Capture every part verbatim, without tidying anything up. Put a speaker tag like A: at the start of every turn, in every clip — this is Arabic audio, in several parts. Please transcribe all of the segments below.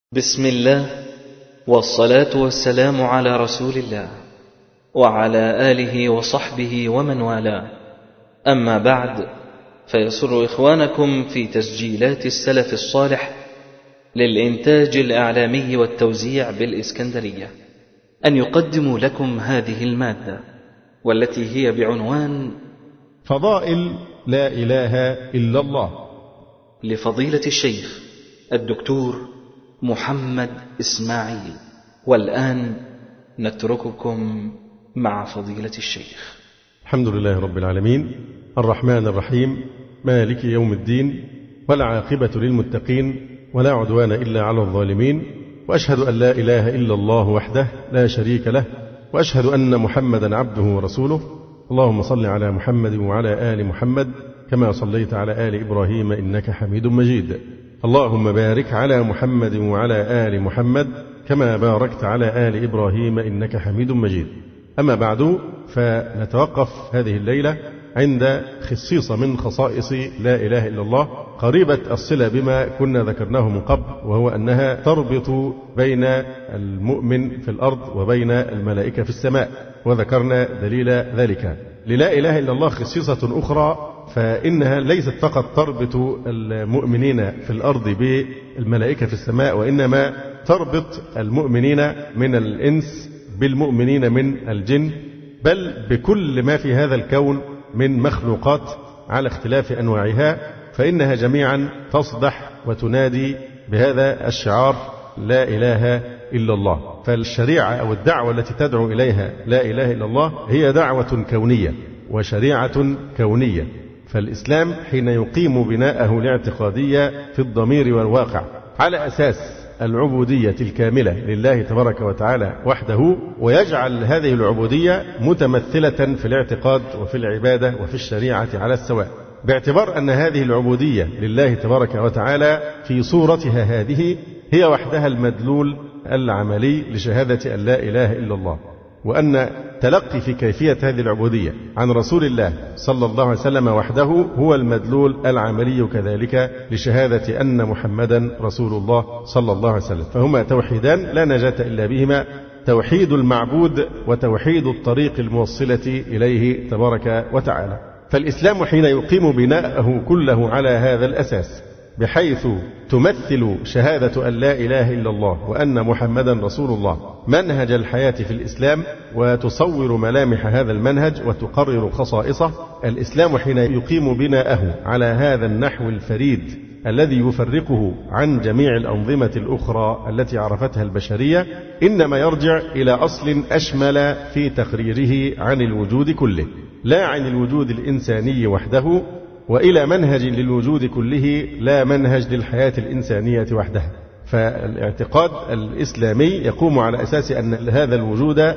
A: بسم الله، والصلاة والسلام على رسول الله وعلى آله وصحبه ومن والاه. أما بعد، فيسر إخوانكم في تسجيلات السلف الصالح للإنتاج الإعلامي والتوزيع بالإسكندرية أن يقدموا لكم هذه المادة، والتي هي بعنوان
B: فضائل لا إله إلا الله،
A: لفضيلة الشيخ الدكتور محمد إسماعيل. والآن نترككم مع فضيلة الشيخ.
B: الحمد لله رب العالمين، الرحمن الرحيم، مالك يوم الدين، والعاقبة للمتقين، ولا عدوان إلا على الظالمين، وأشهد أن لا إله إلا الله وحده لا شريك له، وأشهد أن محمدا عبده ورسوله. اللهم صل على محمد وعلى آل محمد كما صليت على آل إبراهيم إنك حميد مجيد. اللهم بارك على محمد وعلى آل محمد كما باركت على آل إبراهيم إنك حميد مجيد. أما بعد، فنتوقف هذه الليلة عند خصيصة من خصائص لا إله إلا الله، قريبة الصلة بما كنا ذكرناه من قبل، وهو أنها تربط بين المؤمن في الأرض وبين الملائكة في السماء، وذكرنا دليل ذلك. للا إله إلا الله خصيصة أخرى، فإنها ليست فقط تربط المؤمنين في الأرض بالملائكة في السماء، وإنما تربط المؤمنين من الإنس بالمؤمنين من الجن، بل بكل ما في هذا الكون من مخلوقات على اختلاف أنواعها، فإنها جميعا تصدح وتنادي بهذا الشعار لا إله إلا الله. فالشريعة أو الدعوة التي تدعو إليها لا إله إلا الله هي دعوة كونية وشريعة كونية. فالإسلام حين يقيم بناءه الاعتقادية في الضمير والواقع على أساس العبودية الكاملة لله تبارك وتعالى وحده، ويجعل هذه العبودية متمثلة في الاعتقاد وفي العبادة وفي الشريعة على السواء، باعتبار أن هذه العبودية لله تبارك وتعالى في صورتها هذه هي وحدها المدلول العملي لشهادة أن لا إله إلا الله، وأن تلقي في كيفية هذه العبودية عن رسول الله صلى الله عليه وسلم وحده هو المدلول العملي كذلك لشهادة أن محمدا رسول الله صلى الله عليه وسلم. فهما توحيدان لا نجاة إلا بهما، توحيد المعبود وتوحيد الطريق الموصلة إليه تبارك وتعالى. فالإسلام حين يقيم بناءه كله على هذا الأساس، بحيث تمثل شهادة أن لا إله إلا الله وأن محمدا رسول الله منهج الحياة في الإسلام، وتصور ملامح هذا المنهج وتقرر خصائصه. الإسلام حين يقيم بناءه على هذا النحو الفريد الذي يفرقه عن جميع الأنظمة الأخرى التي عرفتها البشرية، إنما يرجع إلى أصل أشمل في تقريره عن الوجود كله، لا عن الوجود الإنساني وحده، وإلى منهج للوجود كله، لا منهج للحياة الإنسانية وحدها. فالاعتقاد الإسلامي يقوم على أساس أن هذا الوجود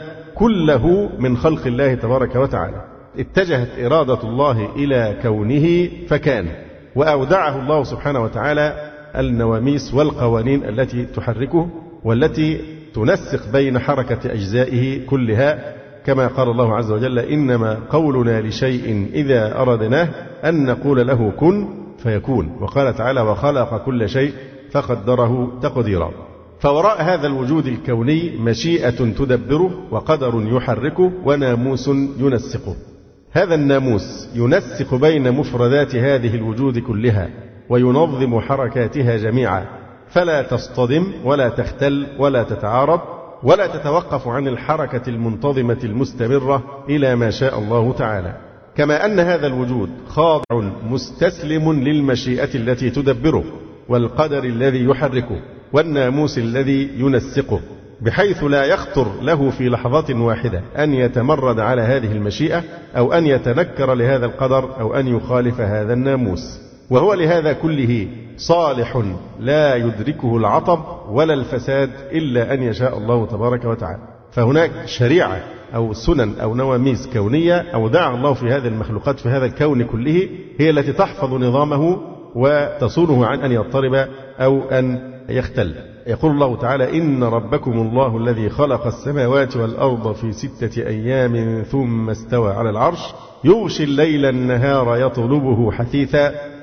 B: كله من خلق الله تبارك وتعالى، اتجهت إرادة الله إلى كونه فكان، وأودعه الله سبحانه وتعالى النواميس والقوانين التي تحركه والتي تنسق بين حركة أجزائه كلها، كما قال الله عز وجل: إنما قولنا لشيء إذا أردناه أن نقول له كن فيكون. وقال تعالى: وخلق كل شيء فقدره تقديرا. فوراء هذا الوجود الكوني مشيئة تدبره، وقدر يحركه، وناموس ينسقه. هذا الناموس ينسق بين مفردات هذه الوجود كلها وينظم حركاتها جميعا، فلا تصطدم ولا تختل ولا تتعارض ولا تتوقف عن الحركة المنتظمة المستمرة إلى ما شاء الله تعالى. كما أن هذا الوجود خاضع مستسلم للمشيئة التي تدبره، والقدر الذي يحركه، والناموس الذي ينسقه، بحيث لا يخطر له في لحظة واحدة أن يتمرد على هذه المشيئة، أو أن يتنكر لهذا القدر، أو أن يخالف هذا الناموس. وهو لهذا كله صالح لا يدركه العطب ولا الفساد إلا أن يشاء الله تبارك وتعالى. فهناك شريعة أو سنن أو نواميس كونية أودعها الله في هذه المخلوقات في هذا الكون كله، هي التي تحفظ نظامه وتصونه عن أن يضطرب أو أن يختل. يقول الله تعالى: إن ربكم الله الذي خلق السماوات والأرض في ستة أيام ثم استوى على العرش يغشي الليل النهار يطلبه حثيثا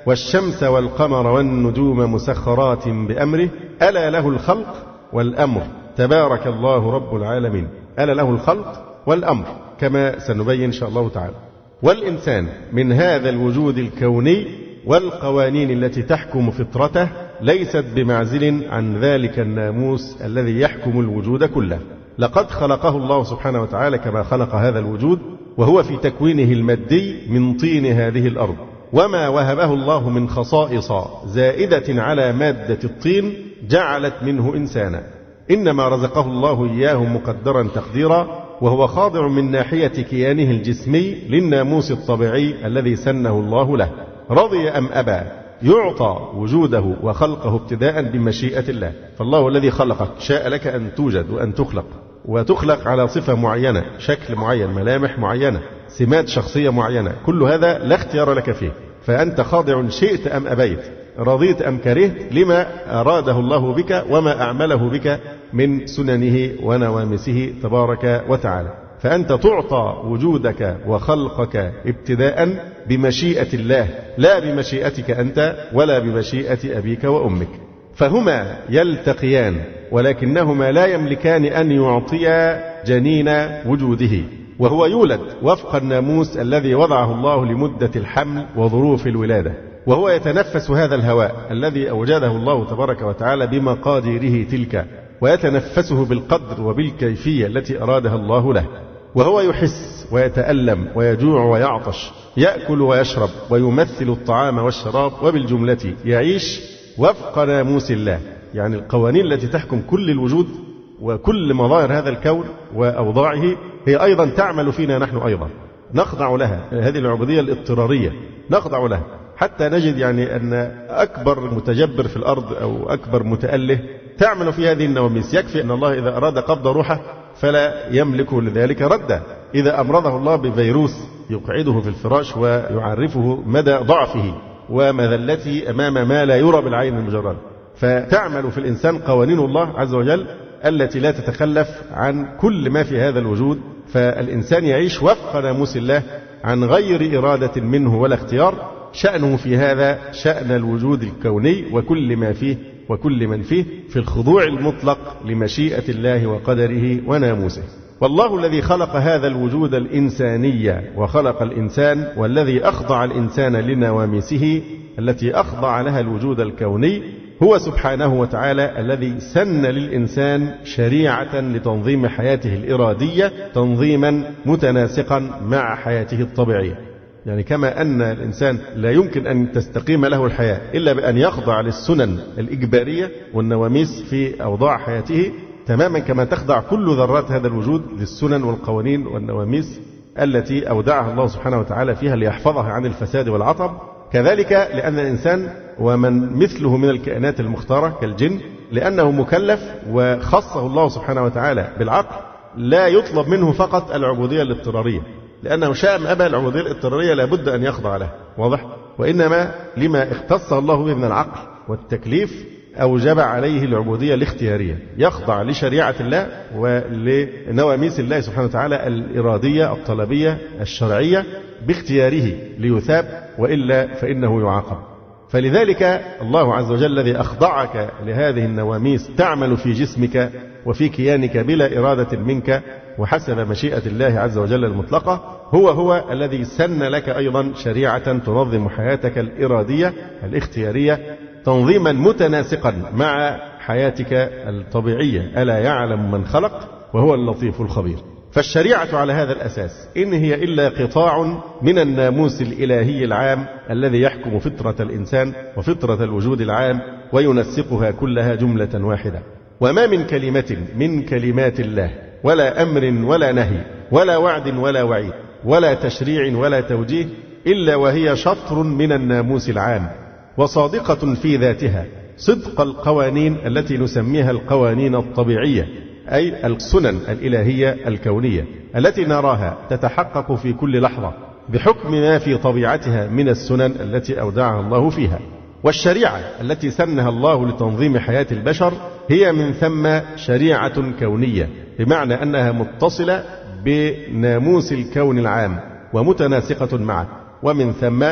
B: والشمس والقمر والنجوم مسخرات بأمره ألا له الخلق والأمر تبارك الله رب العالمين. ألا له الخلق والأمر كما سنبين إن شاء الله تعالى. والإنسان من هذا الوجود الكوني والقوانين التي تحكم فطرته ليست بمعزل عن ذلك الناموس الذي يحكم الوجود كله. لقد خلقه الله سبحانه وتعالى كما خلق هذا الوجود، وهو في تكوينه المادي من طين هذه الأرض، وما وهبه الله من خصائص زائدة على مادة الطين جعلت منه إنسانا، إنما رزقه الله إياه مقدرا تقديرا، وهو خاضع من ناحية كيانه الجسمي للناموس الطبيعي الذي سنه الله له. رضي أم أبى يعطى وجوده وخلقه ابتداء بمشيئة الله. فالله الذي خلقك شاء لك أن توجد وأن تخلق، وتخلق على صفة معينة، شكل معين، ملامح معينة، سمات شخصية معينة، كل هذا لا اختيار لك فيه، فأنت خاضع شئت أم أبيت، رضيت أم كرهت لما أراده الله بك وما أعمله بك من سننه ونوامسه تبارك وتعالى. فأنت تعطى وجودك وخلقك ابتداء بمشيئة الله، لا بمشيئتك أنت ولا بمشيئة أبيك وأمك، فهما يلتقيان ولكنهما لا يملكان أن يعطيا جنين وجوده، وهو يولد وفق الناموس الذي وضعه الله لمدة الحمل وظروف الولادة، وهو يتنفس هذا الهواء الذي أوجده الله تبارك وتعالى بمقاديره تلك، ويتنفسه بالقدر وبالكيفية التي أرادها الله له، وهو يحس ويتألم ويجوع ويعطش، يأكل ويشرب ويمثل الطعام والشراب، وبالجملة يعيش وفق ناموس الله، يعني القوانين التي تحكم كل الوجود وكل مظاهر هذا الكون وأوضاعه هي أيضا تعمل فينا نحن أيضا، نخضع لها. هذه العبودية الاضطرارية نخضع لها، حتى نجد يعني أن أكبر متجبر في الأرض أو أكبر متأله تعمل في هذه النواميس. يكفي أن الله إذا أراد قبض روحه فلا يملك لذلك ردا. إذا أمرضه الله بفيروس يقعده في الفراش ويعرفه مدى ضعفه ومذلته أمام ما لا يرى بالعين المجرد، فتعمل في الإنسان قوانين الله عز وجل التي لا تتخلف عن كل ما في هذا الوجود، فالإنسان يعيش وفق ناموس الله عن غير إرادة منه ولا اختيار. شأنه في هذا شأن الوجود الكوني وكل ما فيه وكل من فيه في الخضوع المطلق لمشيئة الله وقدره وناموسه. والله الذي خلق هذا الوجود الإنساني وخلق الإنسان، والذي أخضع الإنسان لنواميسه التي أخضع لها الوجود الكوني، هو سبحانه وتعالى الذي سن للإنسان شريعة لتنظيم حياته الإرادية تنظيما متناسقا مع حياته الطبيعية. يعني كما أن الإنسان لا يمكن أن تستقيم له الحياة إلا بأن يخضع للسنن الإجبارية والنواميس في أوضاع حياته، تماما كما تخضع كل ذرات هذا الوجود للسنن والقوانين والنواميس التي أودعها الله سبحانه وتعالى فيها ليحفظها عن الفساد والعطب. كذلك لأن الإنسان ومن مثله من الكائنات المختارة كالجن، لأنه مكلف وخصه الله سبحانه وتعالى بالعقل، لا يطلب منه فقط العبودية الاضطرارية، لأنه شاء أم أبى العبودية الاضطرارية لابد أن يخضع له، واضح؟ وإنما لما اختص الله به من العقل والتكليف أوجب عليه العبودية الاختيارية، يخضع لشريعة الله ولنواميس الله سبحانه وتعالى الإرادية الطلبية الشرعية باختياره ليثاب، وإلا فإنه يعاقب. فلذلك الله عز وجل الذي أخضعك لهذه النواميس تعمل في جسمك وفي كيانك بلا إرادة منك وحسب مشيئة الله عز وجل المطلقة، هو هو الذي سن لك أيضا شريعة تنظم حياتك الإرادية الاختيارية تنظيما متناسقا مع حياتك الطبيعية. ألا يعلم من خلق وهو اللطيف الخبير. فالشريعة على هذا الأساس إن هي إلا قطاع من الناموس الإلهي العام الذي يحكم فطرة الإنسان وفطرة الوجود العام وينسقها كلها جملة واحدة. وما من كلمة من كلمات الله ولا أمر ولا نهي ولا وعد ولا وعيد ولا تشريع ولا توجيه إلا وهي شطر من الناموس العام، وصادقة في ذاتها صدق القوانين التي نسميها القوانين الطبيعية، أي السنن الإلهية الكونية التي نراها تتحقق في كل لحظة بحكم ما في طبيعتها من السنن التي أودعها الله فيها. والشريعة التي سنها الله لتنظيم حياة البشر هي من ثم شريعة كونية، بمعنى أنها متصلة بناموس الكون العام ومتناسقة معه، ومن ثم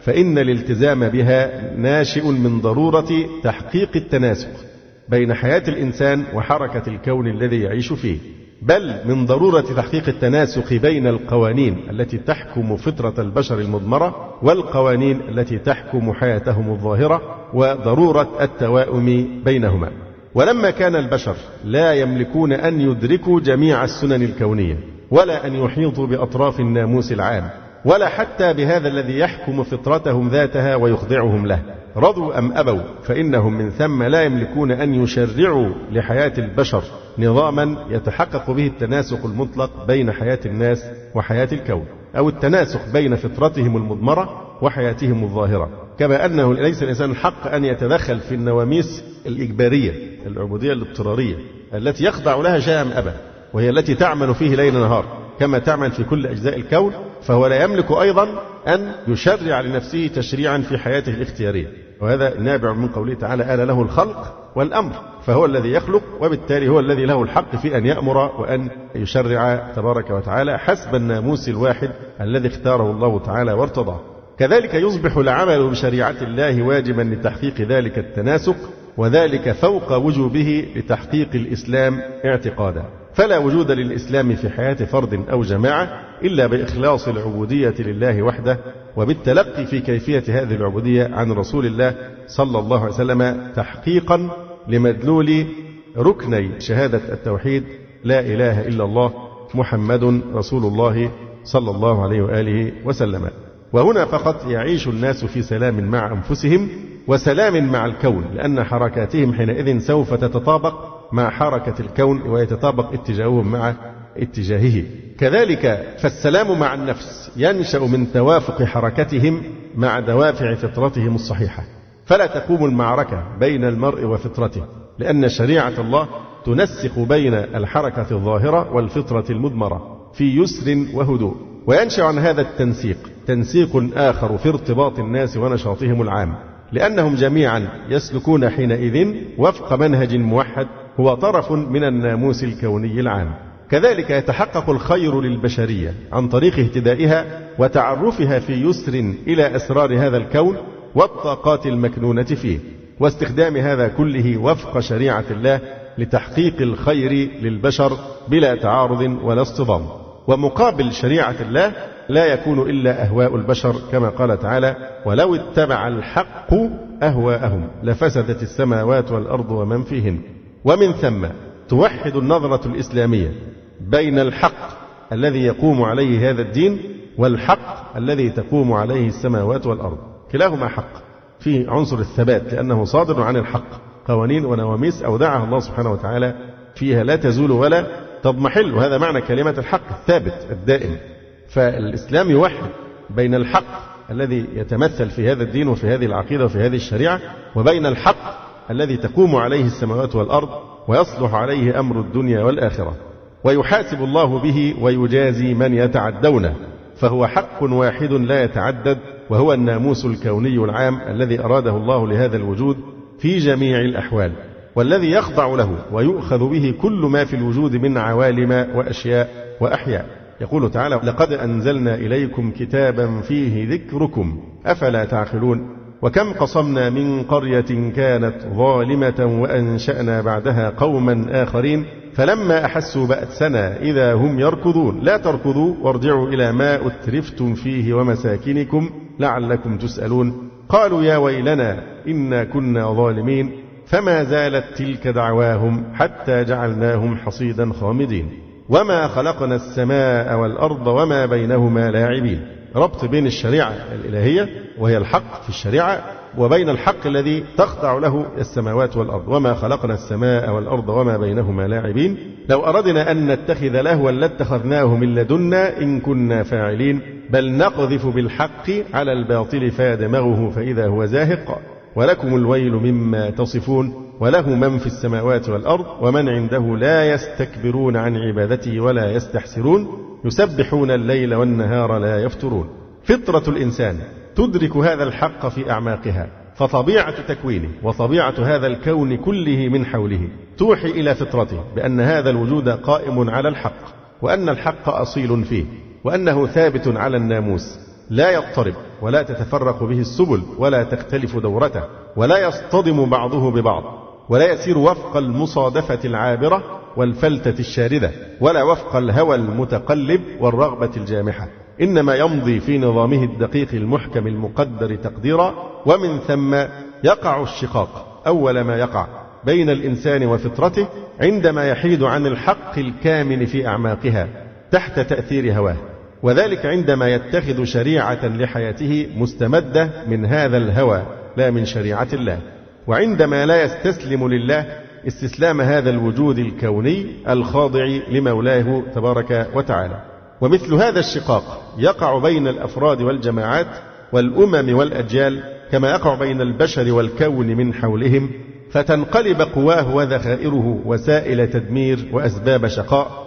B: فإن الالتزام بها ناشئ من ضرورة تحقيق التناسق بين حياة الإنسان وحركة الكون الذي يعيش فيه، بل من ضرورة تحقيق التناسق بين القوانين التي تحكم فطرة البشر المضمرة والقوانين التي تحكم حياتهم الظاهرة، وضرورة التواؤم بينهما. ولما كان البشر لا يملكون أن يدركوا جميع السنن الكونية، ولا أن يحيطوا بأطراف الناموس العام، ولا حتى بهذا الذي يحكم فطرتهم ذاتها ويخضعهم له، رضوا أم أبوا، فإنهم من ثم لا يملكون أن يشرعوا لحياة البشر نظاما يتحقق به التناسق المطلق بين حياة الناس وحياة الكون، أو التناسق بين فطرتهم المضمرة وحياتهم الظاهرة. كما أنه ليس الإنسان الحق أن يتدخل في النواميس الإجبارية، العبودية الاضطرارية التي يخضع لها شاء أم أبى، وهي التي تعمل فيه ليل نهار كما تعمل في كل أجزاء الكون، فهو لا يملك أيضا أن يشرع لنفسه تشريعا في حياته الاختيارية، وهذا نابع من قوله تعالى: آل له الخلق والأمر، فهو الذي يخلق، وبالتالي هو الذي له الحق في أن يأمر وأن يشرع تبارك وتعالى حسب الناموس الواحد الذي اختاره الله تعالى وارتضاه. كذلك يصبح العمل بشريعة الله واجبا لتحقيق ذلك التناسق، وذلك فوق وجوبه لتحقيق الإسلام اعتقادا. فلا وجود للإسلام في حياة فرد أو جماعة إلا بإخلاص العبودية لله وحده، وبالتلقي في كيفية هذه العبودية عن رسول الله صلى الله عليه وسلم تحقيقا لمدلول ركني شهادة التوحيد: لا إله إلا الله محمد رسول الله صلى الله عليه وآله وسلم. وهنا فقط يعيش الناس في سلام مع أنفسهم وسلام مع الكون، لأن حركاتهم حينئذ سوف تتطابق مع حركة الكون ويتطابق اتجاههم مع اتجاهه. كذلك فالسلام مع النفس ينشأ من توافق حركتهم مع دوافع فطرتهم الصحيحة، فلا تقوم المعركة بين المرء وفطرته، لأن شريعة الله تنسق بين الحركة الظاهرة والفطرة المضمرة في يسر وهدوء. وينشأ عن هذا التنسيق تنسيق آخر في ارتباط الناس ونشاطهم العام، لأنهم جميعا يسلكون حينئذ وفق منهج موحد هو طرف من الناموس الكوني العام. كذلك يتحقق الخير للبشرية عن طريق اهتدائها وتعرفها في يسر إلى أسرار هذا الكون والطاقات المكنونة فيه، واستخدام هذا كله وفق شريعة الله لتحقيق الخير للبشر بلا تعارض ولا اصطدام. ومقابل شريعة الله لا يكون إلا أهواء البشر، كما قال تعالى: ولو اتبع الحق أهواءهم لفسدت السماوات والأرض ومن فيهن. ومن ثم توحد النظرة الإسلامية بين الحق الذي يقوم عليه هذا الدين والحق الذي تقوم عليه السماوات والأرض، كلاهما حق في عنصر الثبات، لأنه صادر عن الحق، قوانين ونواميس أودعها الله سبحانه وتعالى فيها لا تزول ولا تضمحل، وهذا معنى كلمة الحق الثابت الدائم. فالإسلام يوحد بين الحق الذي يتمثل في هذا الدين وفي هذه العقيدة وفي هذه الشريعة، وبين الحق الذي تقوم عليه السماوات والأرض ويصلح عليه أمر الدنيا والآخرة، ويحاسب الله به ويجازي من يتعدونه، فهو حق واحد لا يتعدد، وهو الناموس الكوني العام الذي أراده الله لهذا الوجود في جميع الأحوال، والذي يخضع له ويؤخذ به كل ما في الوجود من عوالم وأشياء وأحياء. يقول تعالى: لقد أنزلنا إليكم كتابا فيه ذكركم أفلا تعقلون. وكم قصمنا من قرية كانت ظالمة وأنشأنا بعدها قوما آخرين فلما أحسوا بأسنا إذا هم يركضون. لا تركضوا وارجعوا إلى ما أترفتم فيه ومساكنكم لعلكم تسألون. قالوا يا ويلنا إنا كنا ظالمين فما زالت تلك دعواهم حتى جعلناهم حصيدا خامدين. وما خلقنا السماء والأرض وما بينهما لاعبين. ربط بين الشريعة الإلهية وهي الحق في الشريعة وبين الحق الذي تخضع له السماوات والأرض. وما خلقنا السماء والأرض وما بينهما لاعبين. لو أردنا أن نتخذ لهوا لاتخذناه من لدنا إن كنا فاعلين بل نقذف بالحق على الباطل فيدمغه فإذا هو زاهق. ولكم الويل مما تصفون. وله من في السماوات والأرض ومن عنده لا يستكبرون عن عبادته ولا يستحسرون يسبحون الليل والنهار لا يفترون. فطرة الإنسان تدرك هذا الحق في أعماقها، فطبيعة تكوينه وطبيعة هذا الكون كله من حوله توحي إلى فطرته بأن هذا الوجود قائم على الحق، وأن الحق أصيل فيه، وأنه ثابت على الناموس لا يضطرب ولا تتفرق به السبل ولا تختلف دورته ولا يصطدم بعضه ببعض ولا يسير وفق المصادفة العابرة والفلتة الشاردة ولا وفق الهوى المتقلب والرغبة الجامحة، إنما يمضي في نظامه الدقيق المحكم المقدر تقديرا. ومن ثم يقع الشقاق أول ما يقع بين الإنسان وفطرته عندما يحيد عن الحق الكامن في أعماقها تحت تأثير هواه، وذلك عندما يتخذ شريعة لحياته مستمدة من هذا الهوى لا من شريعة الله، وعندما لا يستسلم لله استسلام هذا الوجود الكوني الخاضع لمولاه تبارك وتعالى. ومثل هذا الشقاق يقع بين الأفراد والجماعات والأمم والأجيال كما يقع بين البشر والكون من حولهم، فتنقلب قواه وذخائره وسائل تدمير وأسباب شقاء،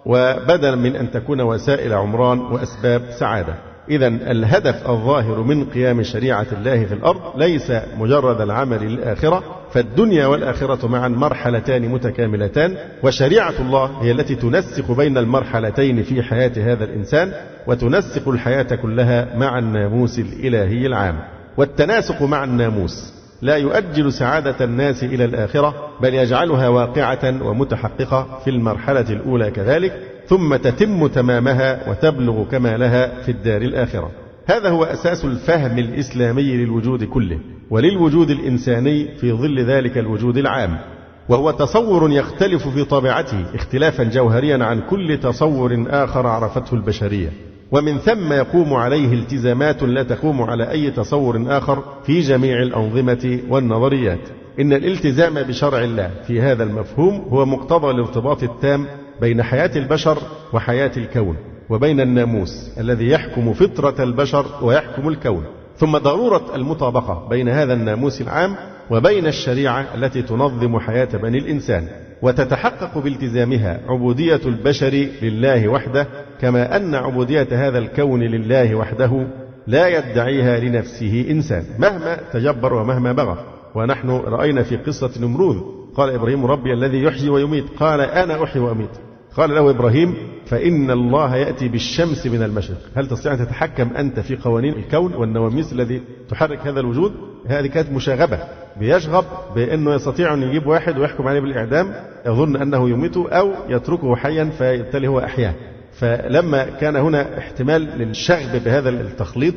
B: وبدلا من أن تكون وسائل عمران وأسباب سعادة. إذن الهدف الظاهر من قيام شريعة الله في الأرض ليس مجرد العمل للآخرة، فالدنيا والآخرة معا مرحلتان متكاملتان، وشريعة الله هي التي تنسق بين المرحلتين في حياة هذا الإنسان وتنسق الحياة كلها مع الناموس الإلهي العام. والتناسق مع الناموس لا يؤجل سعادة الناس إلى الآخرة، بل يجعلها واقعة ومتحققة في المرحلة الأولى كذلك، ثم تتم تمامها وتبلغ كمالها في الدار الآخرة. هذا هو أساس الفهم الإسلامي للوجود كله وللوجود الإنساني في ظل ذلك الوجود العام، وهو تصور يختلف في طبيعته اختلافا جوهريا عن كل تصور آخر عرفته البشرية، ومن ثم يقوم عليه التزامات لا تقوم على أي تصور آخر في جميع الأنظمة والنظريات. إن الالتزام بشرع الله في هذا المفهوم هو مقتضى الارتباط التام بين حياة البشر وحياة الكون، وبين الناموس الذي يحكم فطرة البشر ويحكم الكون، ثم ضرورة المطابقة بين هذا الناموس العام وبين الشريعة التي تنظم حياة بني الإنسان، وتتحقق بالتزامها عبودية البشر لله وحده، كما أن عبودية هذا الكون لله وحده لا يدعيها لنفسه إنسان مهما تجبر ومهما بغى. ونحن رأينا في قصة نمرود قال إبراهيم ربي الذي يحيي ويميت، قال أنا أحيي وأميت. قال له إبراهيم فإن الله يأتي بالشمس من المشرق. هل تستطيع أن تتحكم أنت في قوانين الكون والنواميس الذي تحرك هذا الوجود؟ هذه كانت مشاغبة، بيشغب بأنه يستطيع أن يجيب واحد ويحكم عليه بالإعدام يظن أنه يميته أو يتركه حيا فيبتلي هو أحياه. فلما كان هنا احتمال للشغب بهذا التخليط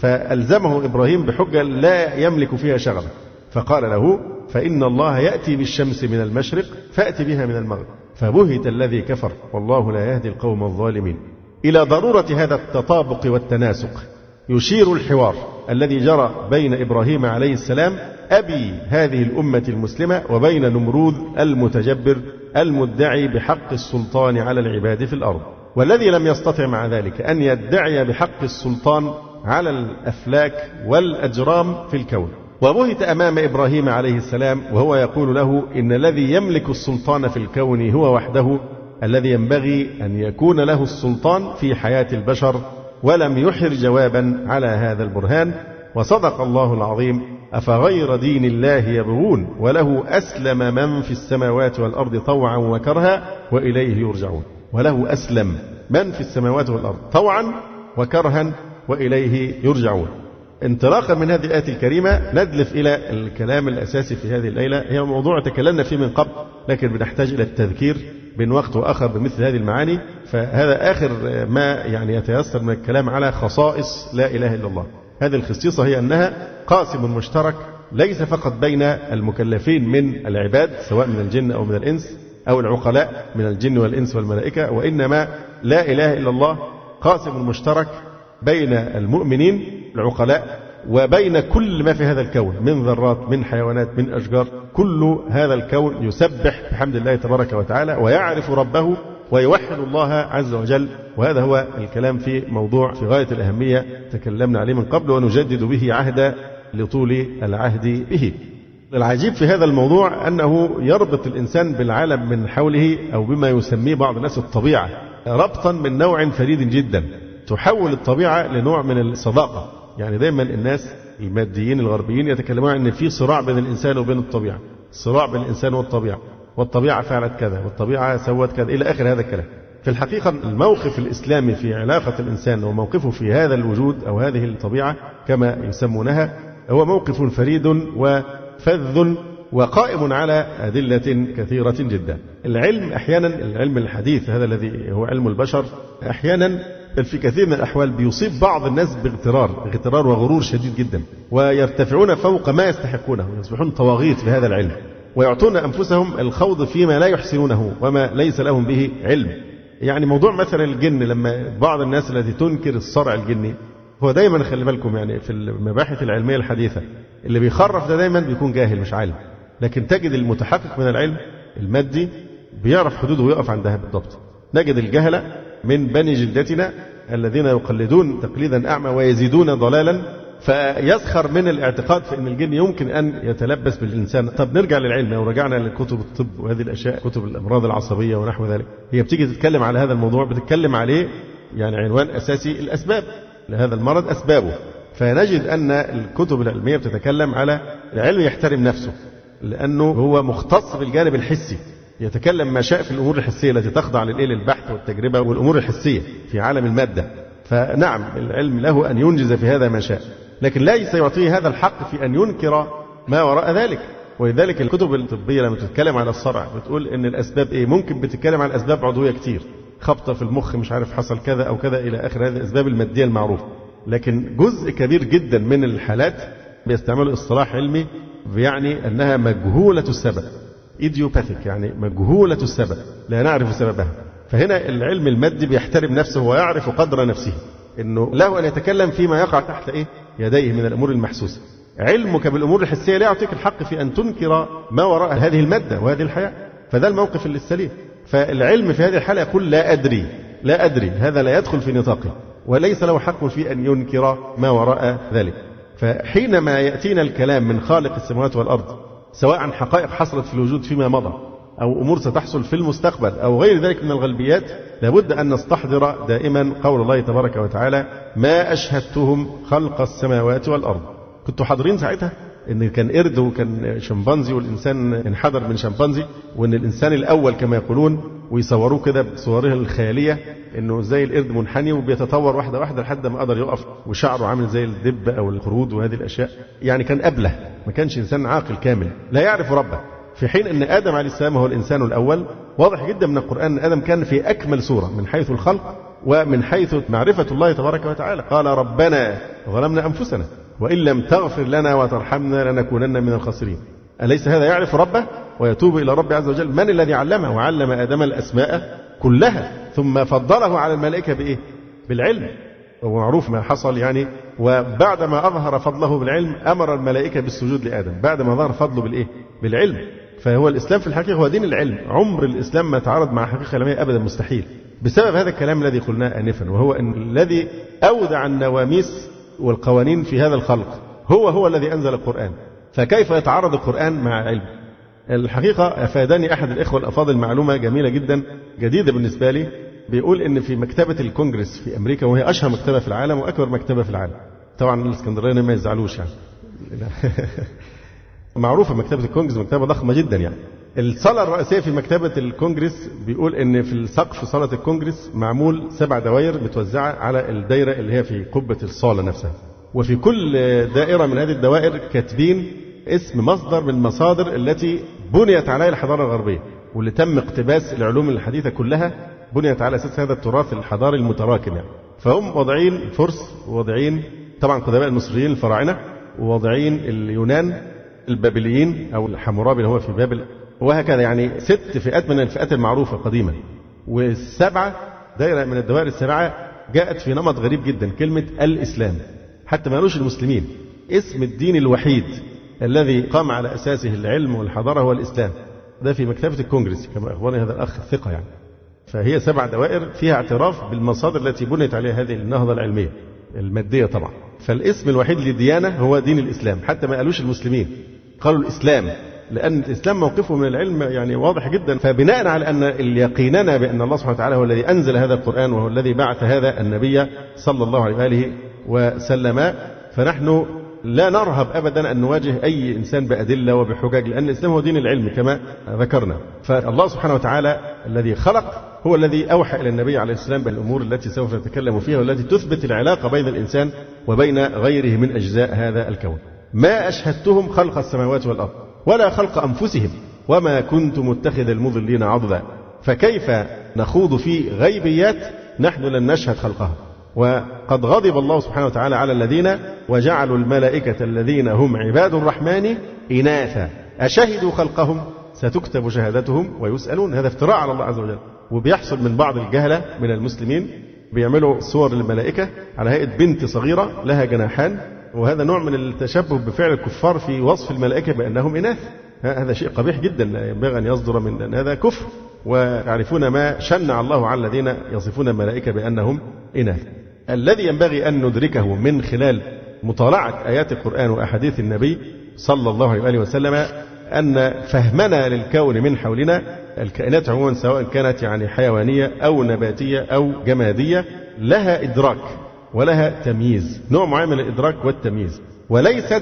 B: فألزمه إبراهيم بحجة لا يملك فيها شغبا، فقال له فإن الله يأتي بالشمس من المشرق فأتي بها من المغرب، فبهت الذي كفر والله لا يهدي القوم الظالمين. إلى ضرورة هذا التطابق والتناسق يشير الحوار الذي جرى بين إبراهيم عليه السلام أبي هذه الأمة المسلمة وبين نمرود المتجبر المدعي بحق السلطان على العباد في الأرض، والذي لم يستطع مع ذلك أن يدعي بحق السلطان على الأفلاك والأجرام في الكون. وبهت أمام إبراهيم عليه السلام وهو يقول له إن الذي يملك السلطان في الكون هو وحده الذي ينبغي أن يكون له السلطان في حياة البشر، ولم يحر جوابا على هذا البرهان. وصدق الله العظيم أفغير دين الله يبغون وله أسلم من في السماوات والأرض طوعا وكرها وإليه يرجعون. وله أسلم من في السماوات والأرض طوعا وكرها وإليه يرجعون. انطلاقا من هذه الآية الكريمة ندلف إلى الكلام الأساسي في هذه الليلة، هي موضوع تكلمنا فيه من قبل لكن بنحتاج إلى التذكير بين وقت وآخر بمثل هذه المعاني. فهذا آخر ما يعني يتيسر من الكلام على خصائص لا إله إلا الله. هذه الخصيصة هي أنها قاسم مشترك ليس فقط بين المكلفين من العباد سواء من الجن أو من الإنس أو العقلاء من الجن والإنس والملائكة، وإنما لا إله إلا الله قاسم مشترك بين المؤمنين العقلاء وبين كل ما في هذا الكون من ذرات من حيوانات من أشجار. كل هذا الكون يسبح بحمد الله تبارك وتعالى ويعرف ربه ويوحد الله عز وجل. وهذا هو الكلام في موضوع في غاية الأهمية تكلمنا عليه من قبل ونجدد به عهدا لطول العهد به. العجيب في هذا الموضوع أنه يربط الإنسان بالعالم من حوله أو بما يسميه بعض الناس الطبيعة ربطا من نوع فريد جدا، تحول الطبيعة لنوع من الصداقة. يعني دايما الناس الماديين الغربيين يتكلمون عن أن في صراع بين الإنسان وبين الطبيعة، صراع بين الإنسان والطبيعة، والطبيعة فعلت كذا والطبيعة سوت كذا إلى آخر هذا الكلام. في الحقيقة الموقف الإسلامي في علاقة الإنسان وموقفه في هذا الوجود أو هذه الطبيعة كما يسمونها هو موقف فريد وفذ وقائم على أدلة كثيرة جدا. العلم أحيانا، العلم الحديث هذا الذي هو علم البشر، أحيانا بل في كثير من الأحوال بيصيب بعض الناس باغترار اغترار وغرور شديد جدا، ويرتفعون فوق ما يستحقونه ويصبحون طواغيت بهذا العلم، ويعطون أنفسهم الخوض فيما لا يحسنونه وما ليس لهم به علم. يعني موضوع مثلا الجن، لما بعض الناس التي تنكر الصرع الجني، هو دايما خلي بالكم يعني في المباحث العلمية الحديثة اللي بيخرف ده دايما بيكون جاهل مش عالم، لكن تجد المتحقق من العلم المادي بيعرف حدوده ويقف عندها بالضبط. نجد الجهلة من بني جلدتنا الذين يقلدون تقليدا أعمى ويزيدون ضلالا، فيسخر من الاعتقاد في أن الجن يمكن أن يتلبس بالإنسان. طب نرجع للعلم، لو رجعنا لكتب الطب وهذه الأشياء، كتب الأمراض العصبية ونحو ذلك، هي بتيجي تتكلم على هذا الموضوع، بتتكلم عليه يعني عنوان أساسي الأسباب لهذا المرض، أسبابه. فنجد أن الكتب العلمية بتتكلم على العلم يحترم نفسه، لأنه هو مختص بالجانب الحسي، يتكلم ما شاء في الأمور الحسية التي تخضع للبحث والتجربة والأمور الحسية في عالم المادة. فنعم العلم له أن ينجز في هذا ما شاء، لكن ليس يعطيه هذا الحق في أن ينكر ما وراء ذلك. ولذلك الكتب الطبية لما تتكلم على الصرع بتقول إن الأسباب إيه، ممكن بتتكلم عن أسباب عضوية كتير، خبطة في المخ مش عارف حصل كذا أو كذا إلى آخر هذه الأسباب المادية المعروفة. لكن جزء كبير جدا من الحالات بيستعملوا اصطلاح علمي يعني أنها مجهولة السبب، إيديوباثيك، يعني مجهولة السبب لا نعرف سببها. فهنا العلم المادي بيحترم نفسه ويعرف قدر نفسه، إنه له أن يتكلم فيما يقع تحت إيه يديه من الأمور المحسوسة. علمك بالأمور الحسية لا يعطيك الحق في أن تنكر ما وراء هذه المادة وهذه الحياة. فده الموقف السليم. فالعلم في هذه الحالة يقول لا أدري لا أدري، هذا لا يدخل في نطاقه، وليس له حق في أن ينكر ما وراء ذلك. فحينما يأتينا الكلام من خالق السماوات والأرض، سواء حقائق حصلت في الوجود فيما مضى أو أمور ستحصل في المستقبل أو غير ذلك من الغلبيات، لابد أن نستحضر دائما قول الله تبارك وتعالى: ما أشهدتهم خلق السماوات والأرض. كنتوا حاضرين ساعتها إن كان قرد وكان شمبانزي والإنسان انحدر من شمبانزي، وإن الإنسان الأول كما يقولون ويصوروه كده بصوره الخيالية إنه زي القرد منحني وبيتطور واحدة واحدة لحد ما قدر يقف وشعره عامل زي الدب أو القرود وهذه الأشياء. يعني كان أبله، ما كانش إنسان عاقل كامل لا يعرف ربه. في حين أن آدم عليه السلام هو الإنسان الأول، واضح جدا من القرآن أن آدم كان في أكمل صورة من حيث الخلق ومن حيث معرفة الله تبارك وتعالى. قال: ربنا ظلمنا أنفسنا وإن لم تغفر لنا وترحمنا لنكونن من الخاسرين. أليس هذا يعرف ربه ويتوب إلى ربه عز وجل؟ من الذي علمه؟ وعلم آدم الأسماء كلها ثم فضله على الملائكة بإيه؟ بالعلم. ومعروف ما حصل يعني. وبعدما أظهر فضله بالعلم أمر الملائكة بالسجود لآدم بعدما ظهر فضله بالإيه؟ بالعلم. فهو الإسلام في الحقيقة هو دين العلم. عمر الإسلام ما تعارض مع حقيقة علمية أبدا، مستحيل، بسبب هذا الكلام الذي قلناه آنفا، وهو أن الذي أودع النواميس والقوانين في هذا الخلق هو هو الذي أنزل القرآن. فكيف يتعارض القرآن مع علم؟ الحقيقة أفادني أحد الإخوة الأفاضل معلومة جميلة جدا جديدة بالنسبة لي. بيقول إن في مكتبة الكونجرس في أمريكا، وهي أشهر مكتبة في العالم وأكبر مكتبة في العالم، طبعا الإسكندرانيين ما يزعلوش يعني معروفة مكتبة الكونجرس مكتبة ضخمة جدا يعني. الصالة الرئيسية في مكتبة الكونجرس بيقول إن في السقف صالة الكونجرس معمول سبع دوائر متوزعة على الدائرة اللي هي في قبة الصالة نفسها، وفي كل دائرة من هذه الدوائر كاتبين اسم مصدر من المصادر التي بنيت عليها الحضارة الغربية، واللي تم اقتباس العلوم الحديثة كلها بنيت على أساس هذا التراث الحضاري المتراكم يعني. فهم وضعين الفرس، ووضعين طبعا قدماء المصريين الفراعنة، ووضعين اليونان البابليين أو الحمورابي اللي هو في بابل، وهكذا يعني ست فئات من الفئات المعروفة قديما. والسبعة دائرة من الدوائر السبعة جاءت في نمط غريب جدا، كلمة الإسلام، حتى ما قالوش المسلمين. اسم الدين الوحيد الذي قام على أساسه العلم والحضارة هو الإسلام. ده في مكتبة الكونجرس كما أخبرني هذا الأخ الثقة يعني. فهي سبع دوائر فيها اعتراف بالمصادر التي بنيت عليها هذه النهضة العلمية المادية طبعا. فالاسم الوحيد للديانة هو دين الإسلام، حتى ما قالوش المسلمين، قالوا الإسلام، لأن الإسلام موقفه من العلم يعني واضح جدا. فبناء على أن اليقيننا بأن الله سبحانه وتعالى هو الذي أنزل هذا القرآن وهو الذي بعث هذا النبي صلى الله عليه وآله وسلم، فنحن لا نرهب أبدا أن نواجه أي إنسان بأدلة وبحجج، لأن الإسلام هو دين العلم كما ذكرنا. فالله سبحانه وتعالى الذي خلق هو الذي أوحى إلى النبي عليه السلام بالأمور التي سوف نتكلم فيها والتي تثبت العلاقة بين الإنسان وبين غيره من أجزاء هذا الكون. ما أشهدتهم خلق السماوات والأرض ولا خلق أنفسهم وما كنت متخذ المضلين عضدا. فكيف نخوض في غيبيات نحن لن نشهد خلقها؟ وقد غضب الله سبحانه وتعالى على الذين وجعلوا الملائكة الذين هم عباد الرحمن إناثا أشهدوا خلقهم ستكتب شهادتهم ويسألون. هذا افتراء على الله عز وجل. وبيحصل من بعض الجهلة من المسلمين بيعملوا صور للملائكة على هيئة بنت صغيرة لها جناحان، وهذا نوع من التشبه بفعل الكفار في وصف الملائكة بأنهم إناث. هذا شيء قبيح جدا لا ينبغي أن يصدر من أن هذا كفر، ويعرفون ما شنع الله على الذين يصفون الملائكة بأنهم إناث. الذي ينبغي أن ندركه من خلال مطالعة آيات القرآن وأحاديث النبي صلى الله عليه وآله وسلم أن فهمنا للكون من حولنا، الكائنات عموما سواء كانت يعني حيوانية أو نباتية أو جمادية، لها إدراك ولها تمييز، نوع معين من الإدراك والتمييز، وليست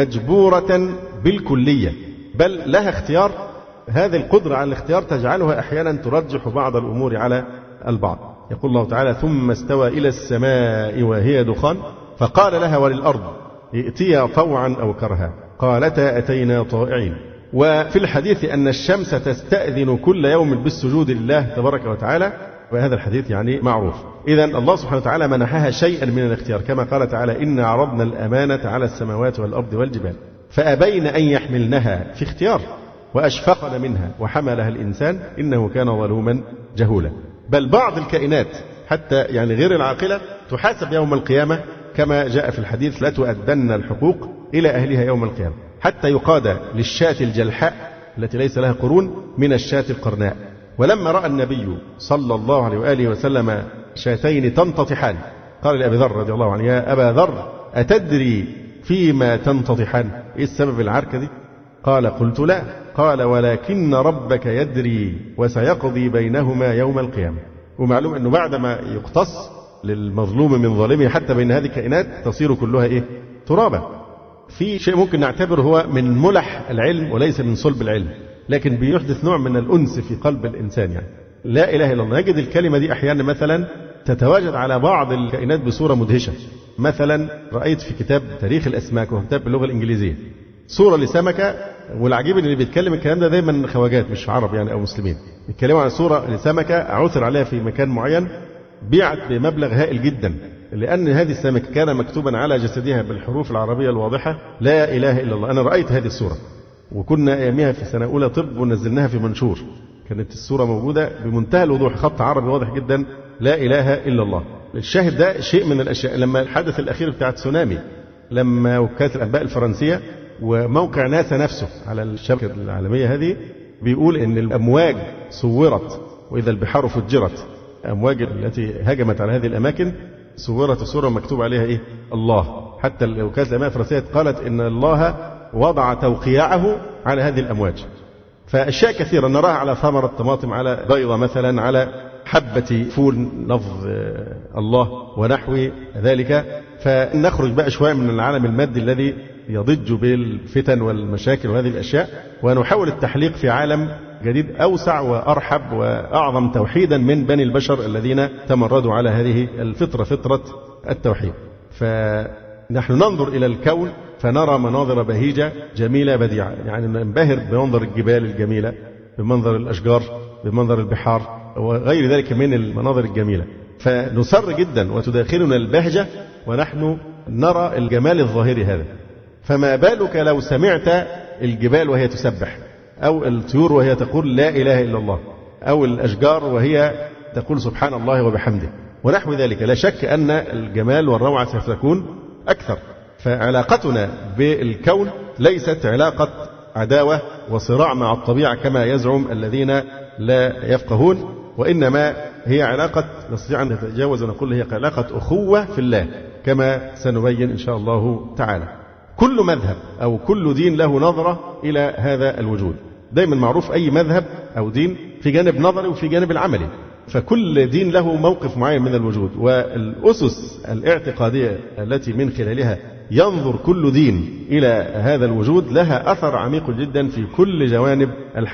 B: مجبورة بالكلية بل لها اختيار. هذه القدرة على الاختيار تجعلها أحيانا ترجح بعض الأمور على البعض. يقول الله تعالى: ثم استوى إلى السماء وهي دخان فقال لها وللأرض ائتيا طوعا أو كرها قالتا أتينا طائعين. وفي الحديث أن الشمس تستأذن كل يوم بالسجود لله تبارك وتعالى، وهذا الحديث يعني معروف. إذن الله سبحانه وتعالى منحها شيئا من الاختيار، كما قال تعالى: إنا عرضنا الأمانة على السماوات والأرض والجبال فأبين أن يحملنها، في اختيار، وأشفقن منها وحملها الإنسان إنه كان ظلوما جهولا. بل بعض الكائنات حتى يعني غير العاقلة تحاسب يوم القيامة كما جاء في الحديث: لا تؤدن الحقوق إلى أهلها يوم القيامة، حتى يقاد للشاة الجلحاء التي ليس لها قرون من الشاة القرناء. ولما رأى النبي صلى الله عليه وآله وسلم شاتين تنتطحان قال لأبي ذر رضي الله عنه: يا أبا ذر أتدري فيما تنتطحان؟ إيه السبب العركة دي؟ قال: قلت لا. قال: ولكن ربك يدري وسيقضي بينهما يوم القيامة. ومعلوم أنه بعدما يقتص للمظلوم من ظالمه حتى بين هذه الكائنات تصير كلها إيه؟ ترابا. في شيء ممكن نعتبره هو من ملح العلم وليس من صلب العلم، لكن بيحدث نوع من الأنس في قلب الإنسان. يعني لا إله إلا الله، نجد الكلمة دي أحيانا مثلا تتواجد على بعض الكائنات بصورة مدهشة. مثلا رأيت في كتاب تاريخ الأسماك وهو كتاب باللغة الإنجليزية صورة لسمكة، والعجيب ان اللي بيتكلم الكلام ده دايما خواجات مش عرب يعني او مسلمين، بيتكلموا عن صورة لسمكة عثر عليها في مكان معين بيعت بمبلغ هائل جدا، لأن هذه السمكة كان مكتوبا على جسدها بالحروف العربية الواضحة لا إله إلا الله. أنا رأيت هذه الصورة وكنا أيامها في سنة أولى طب ونزلناها في منشور، كانت الصورة موجودة بمنتهى الوضوح، خط عربي واضح جدا لا إله إلا الله. الشاهد ده شيء من الأشياء. لما الحدث الأخير بتاع تسونامي، لما وكالة الأنباء الفرنسية وموقع ناسا نفسه على الشبكة العالمية هذه بيقول إن الأمواج صورت وإذا البحار فجرت، الأمواج التي هجمت على هذه الأماكن صورت صورة مكتوب عليها إيه؟ الله. حتى وكالة الأنباء الفرنسية قالت إن الله وضع توقيعه على هذه الأمواج. فأشياء كثيرة نراها على ثمرة طماطم، على بيضة مثلا، على حبة فول لفظ الله ونحو ذلك. فنخرج بقى شوية من العالم المادي الذي يضج بالفتن والمشاكل وهذه الأشياء، ونحاول التحليق في عالم جديد أوسع وأرحب وأعظم توحيدا من بني البشر الذين تمردوا على هذه الفطرة، فطرة التوحيد. فنحن ننظر إلى الكون فنرى مناظر بهيجة جميلة بديعة، يعني ننبهر بمنظر الجبال الجميلة، بمنظر الأشجار، بمنظر البحار وغير ذلك من المناظر الجميلة، فنسر جدا وتداخلنا البهجة ونحن نرى الجمال الظاهري هذا. فما بالك لو سمعت الجبال وهي تسبح، أو الطيور وهي تقول لا إله إلا الله، أو الأشجار وهي تقول سبحان الله وبحمده ونحو ذلك. لا شك أن الجمال والروعة ستكون أكثر. فعلاقتنا بالكون ليست علاقة عداوة وصراع مع الطبيعة كما يزعم الذين لا يفقهون، وإنما هي علاقة نستطيع أن نتجاوز ونقول هي علاقة أخوة في الله كما سنبين إن شاء الله تعالى. كل مذهب أو كل دين له نظرة إلى هذا الوجود. دايما معروف أي مذهب أو دين في جانب نظري وفي جانب العملي، فكل دين له موقف معين من الوجود، والأسس الاعتقادية التي من خلالها ينظر كل دين إلى هذا الوجود لها أثر عميق جدا في كل جوانب الحياة.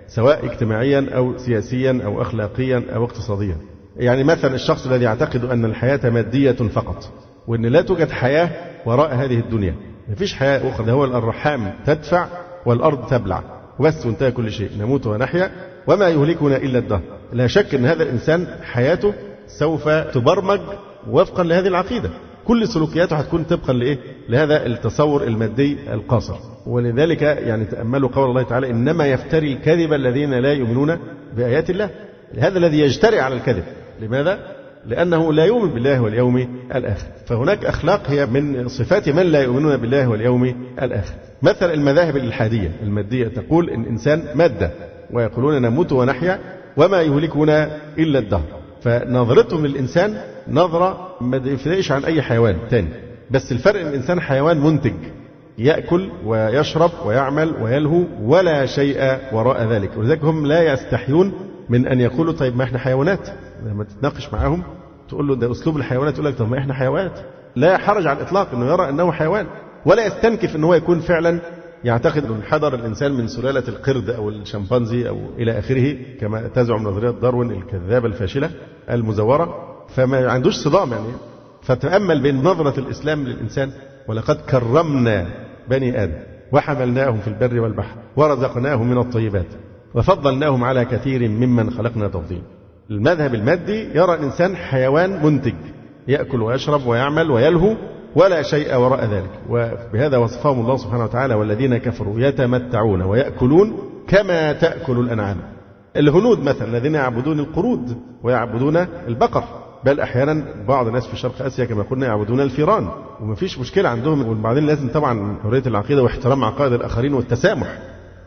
B: سواء اجتماعيا أو سياسيا أو أخلاقيا أو اقتصاديا. يعني مثلا الشخص الذي يعتقد أن الحياة مادية فقط وأن لا توجد حياة وراء هذه الدنيا، مفيش حياة أخرى، ده هو الرحام تدفع والأرض تبلع وبس وانتهى كل شيء، نموت ونحيا وما يهلكنا إلا الدهر. لا شك أن هذا الإنسان حياته سوف تبرمج وفقا لهذه العقيدة، كل سلوكياته هتكون طبقا لإيه؟ لهذا التصور المادي القاصر. ولذلك يعني تأملوا قول الله تعالى: إنما يفتري الكذب الذين لا يؤمنون بآيات الله. هذا الذي يجترئ على الكذب، لماذا؟ لأنه لا يؤمن بالله واليوم الآخر. فهناك أخلاق هي من صفات من لا يؤمنون بالله واليوم الآخر. مثل المذاهب الإلحادية المادية تقول إن الإنسان مادة، ويقولون نموت ونحيا وما يهلكنا إلا الدهر. فنظرتهم للإنسان نظرة ما تفرقش عن أي حيوان تاني، بس الفرق إن الإنسان حيوان منتج يأكل ويشرب ويعمل ويلهو ولا شيء وراء ذلك. ولذلك هم لا يستحيون من أن يقولوا طيب ما إحنا حيوانات. لما تتناقش معهم تقول له ده أسلوب الحيوانات، يقول لك طب ما إحنا حيوانات. لا حرج على الإطلاق أنه يرى أنه حيوان، ولا يستنكف أنه يكون فعلا يعتقد أن حضر الإنسان من سلالة القرد أو الشمبانزي أو إلى آخره كما تزعم نظرية داروين الكذابة الفاشلة المزورة. فما عندوش صدام يعني. فتأمل بين نظرة الإسلام للإنسان: ولقد كرمنا بني آدم وحملناهم في البر والبحر ورزقناهم من الطيبات وفضلناهم على كثير ممن خلقنا تفضيلا. المذهب المادي يرى الإنسان حيوان منتج يأكل ويشرب ويعمل ويلهو ولا شيء وراء ذلك. وبهذا وصفهم الله سبحانه وتعالى: والذين كفروا يتمتعون ويأكلون كما تأكل الأنعام. الهنود مثلا الذين يعبدون القرود ويعبدون البقر، بل أحيانا بعض الناس في شرق آسيا كما قلنا يعبدون الفيران، وما فيش مشكلة عندهم. وبعدين لازم طبعا حرية العقيدة واحترام عقائد الآخرين والتسامح.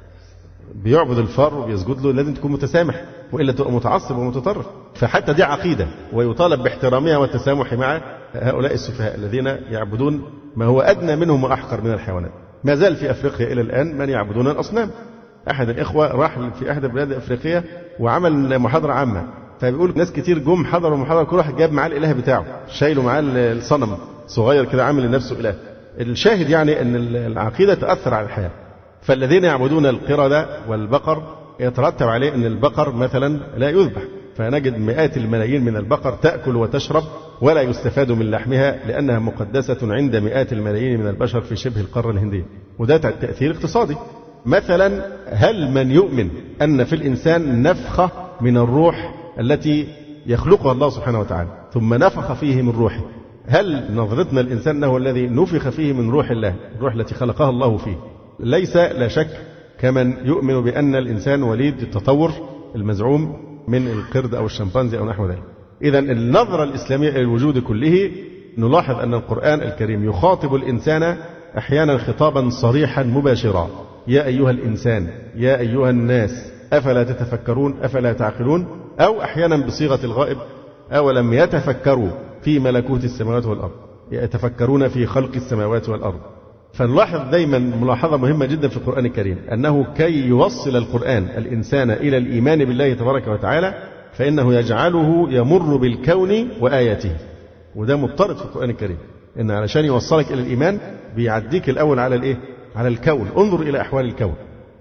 B: بيعبد الفار وبيسجد له، لازم تكون متسامح وإلا تبقى متعصب ومتطرف. فحتى دي عقيدة ويطالب باحترامها والتسامح مع هؤلاء السفهاء الذين يعبدون ما هو أدنى منهم وأحقر من الحيوانات. ما زال في أفريقيا إلى الآن من يعبدون الأصنام. أحد الإخوة راح في أحد البلاد الأفريقية وعمل محاضرة عامة، فبيقول ناس كتير جم حضروا المحاضرة، كل واحد جاب معاه الإله بتاعه، شايله معاه الصنم صغير كده عامل لنفسه إله. الشاهد يعني أن العقيدة تأثر على الحياة. فالذين يعبدون القردة والبقر يترتب عليه أن البقر مثلا لا يذبح، فنجد مئات الملايين من البقر تأكل وتشرب ولا يستفاد من لحمها لأنها مقدسة عند مئات الملايين من البشر في شبه القارة الهندية. وده تأثير اقتصادي. مثلا هل من يؤمن أن في الإنسان نفخة من الروح التي يخلقها الله سبحانه وتعالى ثم نفخ فيه من روحه، هل نظرتنا الإنسان أنه الذي نفخ فيه من روح الله، الروح التي خلقها الله فيه؟ ليس لا شك كمن يؤمن بأن الإنسان وليد التطور المزعوم من القرد أو الشمبانزي أو نحو ذلك. إذن النظرة الإسلامية إلى الوجود كله نلاحظ أن القرآن الكريم يخاطب الإنسان أحيانا خطابا صريحا مباشرا: يا أيها الإنسان، يا أيها الناس، أفلا تتفكرون، أفلا تعقلون. أو أحيانا بصيغة الغائب: أولم يتفكروا في ملكوت السماوات والأرض، يتفكرون في خلق السماوات والأرض. فنلاحظ دايما ملاحظة مهمة جدا في القرآن الكريم، أنه كي يوصل القرآن الإنسان إلى الإيمان بالله تبارك وتعالى فإنه يجعله يمر بالكون وآياته. وده مضطرد في القرآن الكريم، إن علشان يوصلك إلى الإيمان بيعديك الأول على الإيه؟ على الكون. انظر إلى أحوال الكون.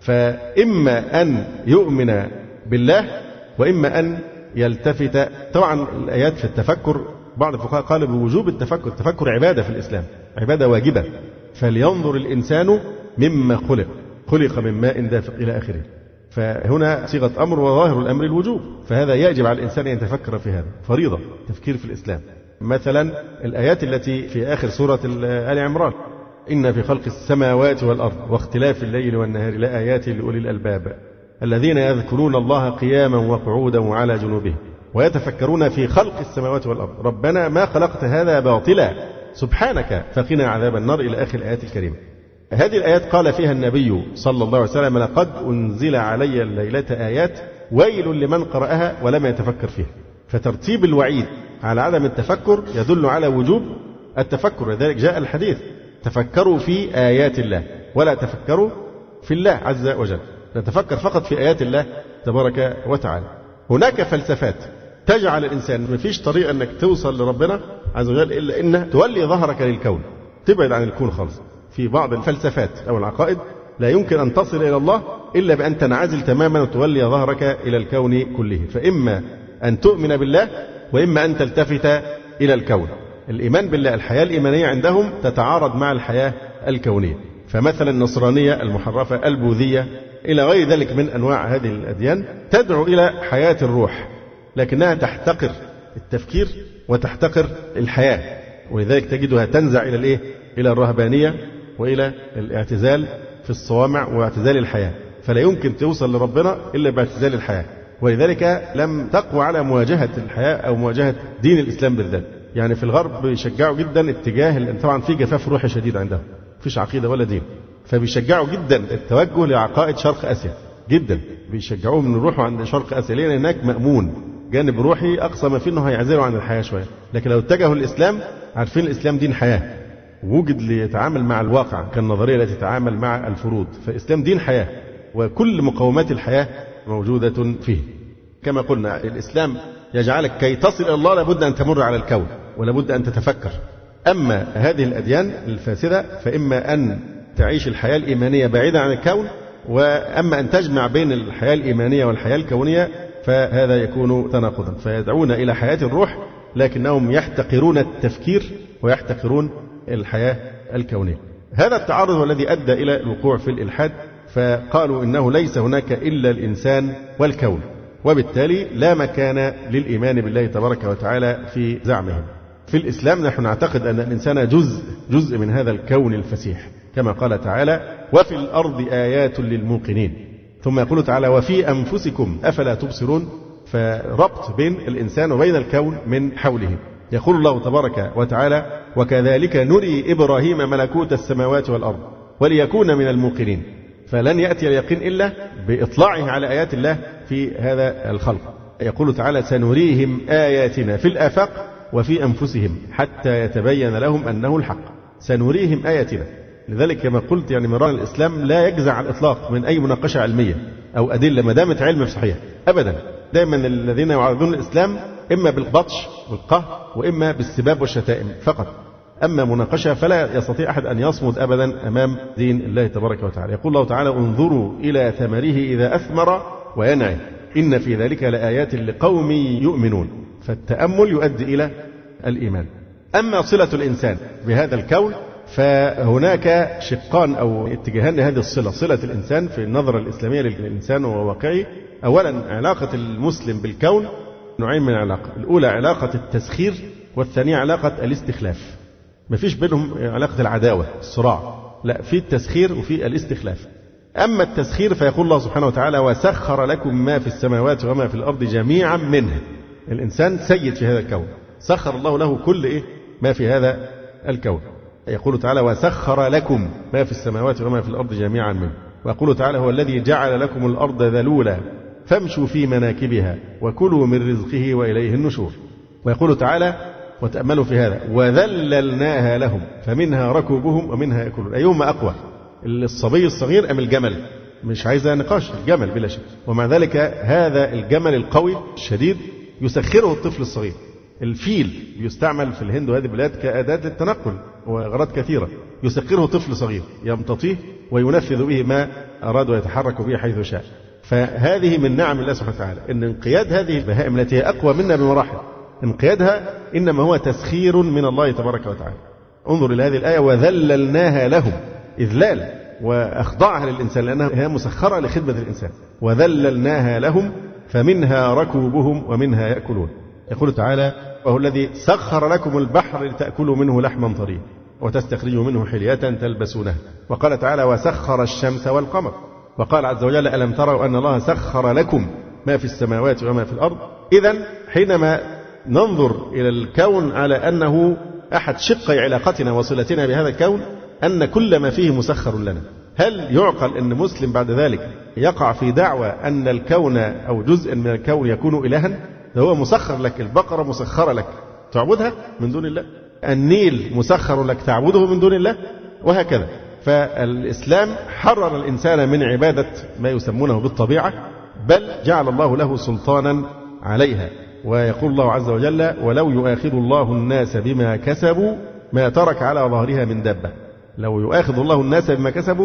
B: فإما أن يؤمن بالله وإما أن يلتفت. طبعا الآيات في التفكر بعض الفقهاء قالوا بوجوب التفكر. التفكر عبادة في الإسلام، عبادة واجبة. فلينظر الإنسان مما خلق، خلق من ماء دافق إلى آخره. فهنا صيغة أمر وظاهر الأمر الوجوب، فهذا يجب على الإنسان أن يتفكر في هذا، فريضة تفكير في الإسلام. مثلا الآيات التي في آخر سورة آل عمران: إن في خلق السماوات والأرض واختلاف الليل والنهار لآيات لأولي الألباب الذين يذكرون الله قياما وقعودا وعلى جنوبهم ويتفكرون في خلق السماوات والأرض ربنا ما خلقت هذا باطلا سبحانك فقنا عذاب النار إلى آخر الآيات الكريمة. هذه الآيات قال فيها النبي صلى الله عليه وسلم: لقد أنزل علي الليلة آيات ويل لمن قرأها ولم يتفكر فيها. فترتيب الوعيد على عدم التفكر يدل على وجوب التفكر. لذلك جاء الحديث: تفكروا في آيات الله ولا تفكروا في الله عز وجل. نتفكر فقط في آيات الله تبارك وتعالى. هناك فلسفات تجعل الإنسان ما فيش طريقة أنك توصل لربنا عز وجل إلا إن تولي ظهرك للكون، تبعد عن الكون خالص. في بعض الفلسفات أو العقائد لا يمكن أن تصل إلى الله إلا بأن تنعزل تماما وتولي ظهرك إلى الكون كله، فإما أن تؤمن بالله وإما أن تلتفت إلى الكون. الإيمان بالله، الحياة الإيمانية عندهم تتعارض مع الحياة الكونية. فمثلا النصرانية المحرفة، البوذية، إلى غير ذلك من أنواع هذه الأديان تدعو إلى حياة الروح، لكنها تحتقر التفكير وتحتقر الحياة، ولذلك تجدها تنزع إلى الإيه؟ إلى الرهبانية وإلى الاعتزال في الصوامع واعتزال الحياة، فلا يمكن توصل لربنا إلا باعتزال الحياة. ولذلك لم تقوى على مواجهة الحياة أو مواجهة دين الإسلام بالذات. يعني في الغرب بيشجعوا جدا اتجاه، طبعا في جفاف روحي شديد عندهم، مفيش عقيدة ولا دين، فبيشجعوا جدا التوجه لعقائد شرق آسيا جدا، بيشجعوهم ان يروحوا عند شرق آسيا لأن هناك مأمون جانب روحي أقصى ما فيه انه هيعزلوا عن الحياة شوية. لكن لو اتجهوا الإسلام، عارفين الإسلام دين حياة، وجد ليتعامل مع الواقع كالنظرية التي تتعامل مع الفروض، فالإسلام دين حياة وكل مقومات الحياة موجودة فيه. كما قلنا الإسلام يجعلك كي تصل إلى الله لابد أن تمر على الكون ولابد أن تتفكر. أما هذه الأديان الفاسدة فإما أن تعيش الحياة الإيمانية بعيدة عن الكون، وأما أن تجمع بين الحياة الإيمانية والحياة الكونية، فهذا يكون تناقضا، فيدعون إلى حياة الروح لكنهم يحتقرون التفكير ويحتقرون الحياة الكونية. هذا التعارض هو الذي أدى إلى الوقوع في الإلحاد، فقالوا إنه ليس هناك إلا الإنسان والكون، وبالتالي لا مكان للإيمان بالله تبارك وتعالى في زعمهم. في الإسلام نحن نعتقد أن الإنسان جزء جزء من هذا الكون الفسيح، كما قال تعالى: وفي الأرض آيات للموقنين. ثم يقول تعالى: وفي أنفسكم أفلا تبصرون. فربط بين الإنسان وبين الكون من حوله. يقول الله تبارك وتعالى: وكذلك نري إبراهيم ملكوت السماوات والأرض وليكون من الموقنين. فلن يأتي اليقين إلا بإطلاعه على آيات الله في هذا الخلق. يقول تعالى: سنريهم آياتنا في الآفاق وفي أنفسهم حتى يتبين لهم أنه الحق. سنريهم آياتنا. لذلك كما قلت يعني مرارا الإسلام لا يجزع على الإطلاق من أي مناقشة علمية أو أدلة ما دامت علم صحيح أبدا. دائما الذين يعارضون الإسلام إما بالبطش والقهر وإما بالسباب والشتائم فقط. أما مناقشة فلا يستطيع أحد أن يصمد أبدا أمام دين الله تبارك وتعالى. يقول الله تعالى: انظروا إلى ثمره إذا أثمر وينعي إن في ذلك لآيات لقوم يؤمنون. فالتأمل يؤدي إلى الإيمان. أما صلة الإنسان بهذا الكون فهناك شقان أو اتجاهان لهذه الصلة. صلة الإنسان في النظرة الإسلامية للإنسان وهو واقعي. أولا علاقة المسلم بالكون نوعين من العلاقة. الأولى علاقة التسخير، والثانية علاقة الاستخلاف. ما فيش بينهم علاقة العداوة الصراع، لا، في التسخير وفي الاستخلاف. أما التسخير فيقول الله سبحانه وتعالى: وسخر لكم ما في السماوات وما في الأرض جميعا منه. الإنسان سيد في هذا الكون، سخر الله له كل إيه ما في هذا الكون. يقول تعالى: وسخر لكم ما في السماوات وما في الأرض جميعا منه. ويقول تعالى: هو الذي جعل لكم الأرض ذلولا فامشوا في مناكبها وكلوا من رزقه وإليه النشور. ويقول تعالى وتأملوا في هذا: وذللناها لهم فمنها ركوبهم ومنها يأكلون. أيهما أقوى، الصبي الصغير أم الجمل؟ مش عايز نقاش، الجمل بلا شك. ومع ذلك هذا الجمل القوي الشديد يسخره الطفل الصغير. الفيل يستعمل في الهند وهذه البلاد كأداة التنقل وأغراض كثيرة، يسخره طفل صغير يمتطيه وينفذ به ما أراد ويتحرك به حيث شاء. فهذه من نعم الله سبحانه وتعالى، إن انقياد هذه البهائم التي هي أقوى منا بمراحل، انقيادها إنما هو تسخير من الله تبارك وتعالى. انظر إلى هذه الآية: وذللناها لهم، إذلال وأخضعها للإنسان لأنها هي مسخرة لخدمة الإنسان. وذللناها لهم فمنها ركوبهم ومنها يأكلون. يقول تعالى: وهو الذي سخر لكم البحر لتأكلوا منه لحما طريا وتستخرجوا منه حلية تلبسونها. وقال تعالى: وسخر الشمس والقمر. وقال عز وجل: ألم تروا أن الله سخر لكم ما في السماوات وما في الأرض. إذن حينما ننظر إلى الكون على أنه أحد شقي علاقتنا وصلتنا بهذا الكون أن كل ما فيه مسخر لنا، هل يعقل أن مسلم بعد ذلك يقع في دعوى أن الكون أو جزء من الكون يكون إلها؟ ده هو مسخر لك، البقرة مسخرة لك تعبدها من دون الله، النيل مسخر لك تعبده من دون الله، وهكذا. فالإسلام حرر الإنسان من عبادة ما يسمونه بالطبيعة، بل جعل الله له سلطانا عليها. ويقول الله عز وجل: ولو يؤاخذ الله الناس بما كسبوا ما ترك على ظهرها من دابة. لو يؤاخذ الله الناس بما كسبوا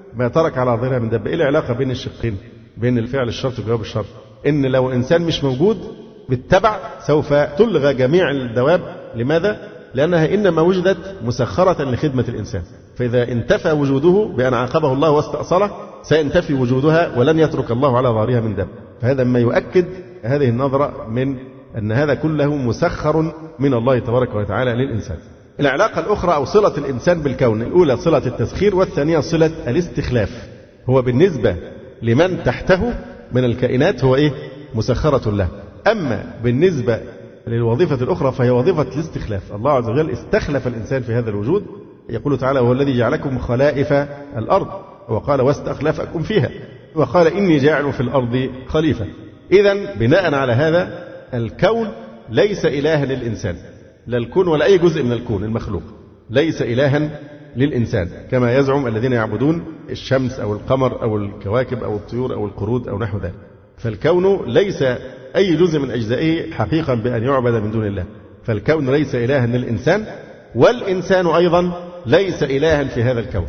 B: ما ترك على ظاهرها من دابة. إيه العلاقة بين الشقين، بين الفعل الشرط وجواب الشرط؟ إن لو إنسان مش موجود بالتبع سوف تلغى جميع الدواب. لماذا؟ لأنها إنما وجدت مسخرة لخدمة الإنسان، فإذا انتفى وجوده بأن عاقبه الله واستأصله سينتفي وجودها ولن يترك الله على ظهرها من دابة. فهذا ما يؤكد هذه النظرة من أن هذا كله مسخر من الله تبارك وتعالى للإنسان. العلاقة الأخرى أو صلة الإنسان بالكون، الأولى صلة التسخير والثانية صلة الاستخلاف. هو بالنسبة لمن تحته من الكائنات هو إيه؟ مسخرة له. أما بالنسبة للوظيفة الأخرى فهي وظيفة الاستخلاف. الله عز وجل استخلف الإنسان في هذا الوجود. يقول تعالى: هو الذي جعلكم خلائف الأرض، وقال: واستخلفكم فيها، وقال: إني جاعل في الأرض خليفة. إذن بناء على هذا الكون ليس إلها للإنسان، لا الكون ولا أي جزء من الكون المخلوق ليس إلها للإنسان كما يزعم الذين يعبدون الشمس أو القمر أو الكواكب أو الطيور أو القرود أو نحو ذلك. فالكون ليس أي جزء من أجزائه حقيقا بأن يعبد من دون الله. فالكون ليس إلها للإنسان، والإنسان أيضا ليس إلها في هذا الكون.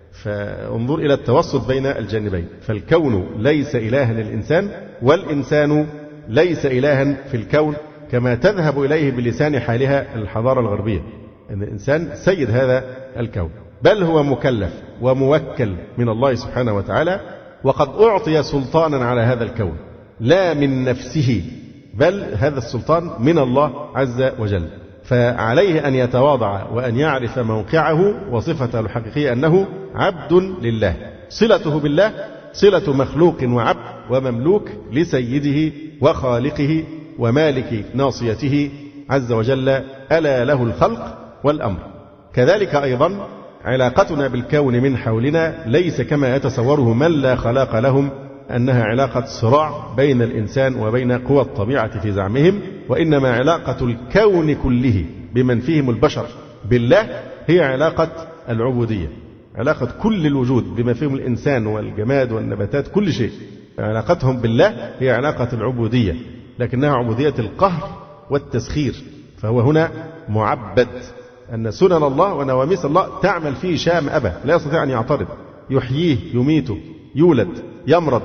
B: فانظر إلى التوسط بين الجانبين. فالكون ليس إلها للإنسان، والإنسان ليس إلها في الكون كما تذهب إليه بلسان حالها الحضارة الغربية، أن الإنسان سيد هذا الكون، بل هو مكلف وموكل من الله سبحانه وتعالى، وقد أعطي سلطانا على هذا الكون لا من نفسه، بل هذا السلطان من الله عز وجل. فعليه أن يتواضع وأن يعرف موقعه وصفته الحقيقية أنه عبد لله. صلته بالله صلة مخلوق وعبد ومملوك لسيده وخالقه ومالك ناصيته عز وجل، ألا له الخلق والأمر. كذلك أيضا علاقتنا بالكون من حولنا ليس كما يتصوره من لا خلاق لهم، أنها علاقة صراع بين الإنسان وبين قوى الطبيعة في زعمهم، وإنما علاقة الكون كله بمن فيهم البشر بالله هي علاقة العبودية. علاقة كل الوجود بما فيهم الإنسان والجماد والنباتات كل شيء، علاقتهم بالله هي علاقة العبودية، لكنها عبودية القهر والتسخير. فهو هنا معبد، أن سنن الله ونواميس الله تعمل فيه شاء أم أبى، لا يستطيع أن يعترض. يحييه، يميته، يولد، يمرض،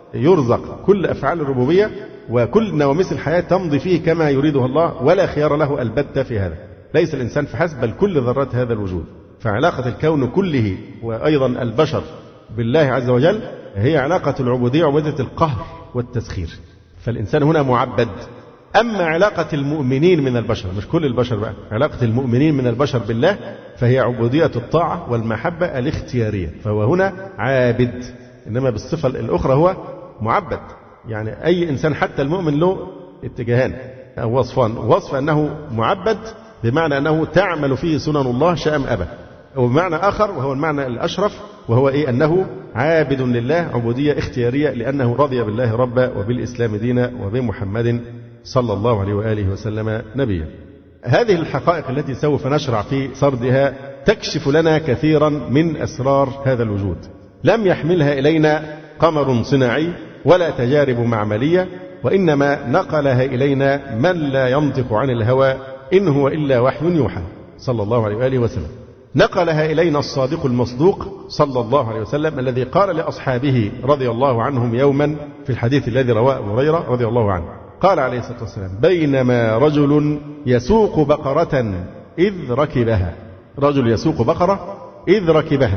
B: يرزق، كل أفعال الربوبية وكل نواميس الحياة تمضي فيه كما يريدها الله، ولا خيار له البتة في هذا. ليس الإنسان فحسب، بل كل ذرات هذا الوجود. فعلاقة الكون كله وأيضا البشر بالله عز وجل هي علاقة العبودية، عبودية القهر والتسخير. فالإنسان هنا معبد. أما علاقة المؤمنين من البشر، مش كل البشر بقى، علاقة المؤمنين من البشر بالله فهي عبودية الطاعة والمحبة الاختيارية. فهو هنا عابد، إنما بالصفة الأخرى هو معبد. يعني أي إنسان حتى المؤمن له اتجاهان أو وصفان. وصف أنه معبد بمعنى أنه تعمل فيه سنن الله شاء أم أبى، وبمعنى آخر وهو المعنى الأشرف وهو إيه؟ أنه عابد لله عبودية اختيارية، لأنه رضي بالله ربا وبالإسلام دينا وبمحمد صلى الله عليه وآله وسلم نبيا. هذه الحقائق التي سوف نشرع في سردها تكشف لنا كثيرا من أسرار هذا الوجود. لم يحملها إلينا قمر صناعي ولا تجارب معملية، وإنما نقلها إلينا من لا ينطق عن الهوى إن هو إلا وحي يوحى صلى الله عليه وآله وسلم. نقلها إلينا الصادق المصدوق صلى الله عليه وسلم، الذي قال لأصحابه رضي الله عنهم يوما في الحديث الذي رواه أبو هريرة رضي الله عنه، قال عليه الصلاة والسلام: بينما رجل يسوق بقرة إذ ركبها. رجل يسوق بقرة إذ ركبها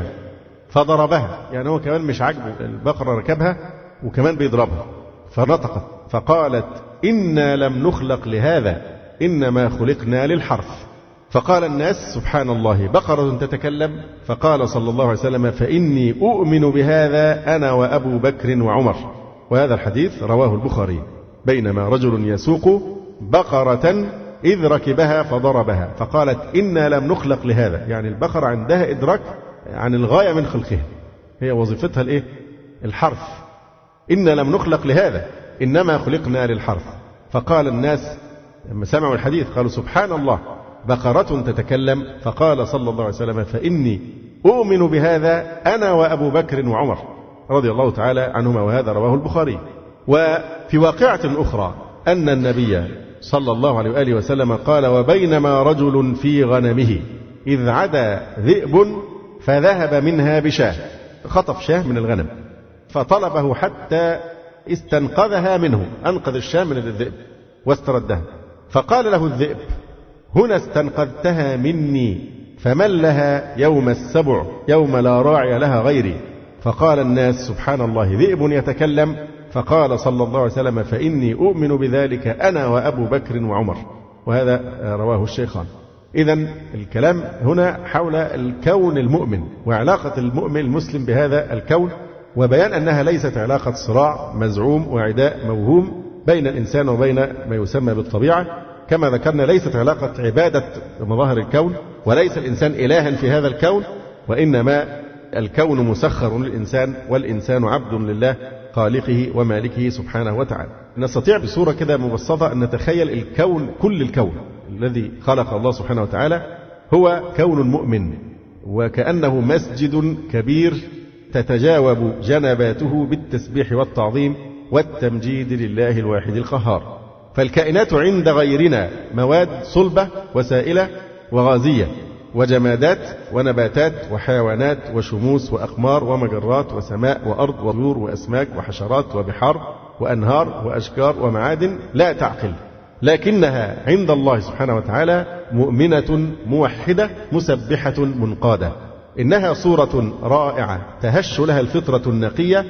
B: فضربها، يعني هو كمان مش عاجبه البقرة ركبها وكمان بيضربها، فنطقت فقالت: إنا لم نخلق لهذا، إنما خلقنا للحرث. فقال الناس: سبحان الله، بقرة تتكلم؟ فقال صلى الله عليه وسلم: فإني أؤمن بهذا أنا وأبو بكر وعمر. وهذا الحديث رواه البخاري. بينما رجل يسوق بقرة إذ ركبها فضربها فقالت: إنا لم نخلق لهذا، يعني البقرة عندها إدراك عن الغاية من خلقها، هي وظيفتها الإيه؟ الحرث. إنا لم نخلق لهذا، إنما خلقنا للحرث. فقال الناس لما سمعوا الحديث قالوا: سبحان الله، بقرة تتكلم؟ فقال صلى الله عليه وسلم: فإني أؤمن بهذا أنا وأبو بكر وعمر رضي الله تعالى عنهما. وهذا رواه البخاري. وفي واقعة أخرى أن النبي صلى الله عليه وآله وسلم قال: وبينما رجل في غنمه إذ عدا ذئب فذهب منها بشاة خطف شاة من الغنم فطلبه حتى استنقذها منه، أنقذ الشاة من الذئب واستردها. فقال له الذئب: هنا استنقذتها مني، فمن لها يوم السبع يوم لا راعي لها غيري. فقال الناس: سبحان الله، ذئب يتكلم؟ فقال صلى الله عليه وسلم: فإني أؤمن بذلك أنا وأبو بكر وعمر. وهذا رواه الشيخان. إذن الكلام هنا حول الكون المؤمن وعلاقة المؤمن المسلم بهذا الكون، وبيان أنها ليست علاقة صراع مزعوم وعداء موهوم بين الإنسان وبين ما يسمى بالطبيعة. كما ذكرنا ليست علاقة عبادة مظاهر الكون، وليس الإنسان إلها في هذا الكون، وإنما الكون مسخر للإنسان، والإنسان عبد لله خالقه ومالكه سبحانه وتعالى. نستطيع بصورة كده مبسطة أن نتخيل الكون، كل الكون الذي خلق الله سبحانه وتعالى هو كون مؤمن، وكأنه مسجد كبير تتجاوب جنباته بالتسبيح والتعظيم والتمجيد لله الواحد القهار. فالكائنات عند غيرنا مواد صلبة وسائلة وغازية، وجمادات ونباتات وحيوانات وشموس وأقمار ومجرات وسماء وأرض وطيور وأسماك وحشرات وبحار وأنهار وأشجار ومعادن لا تعقل، لكنها عند الله سبحانه وتعالى مؤمنة موحدة مسبحة منقادة. إنها صورة رائعة تهش لها الفطرة النقية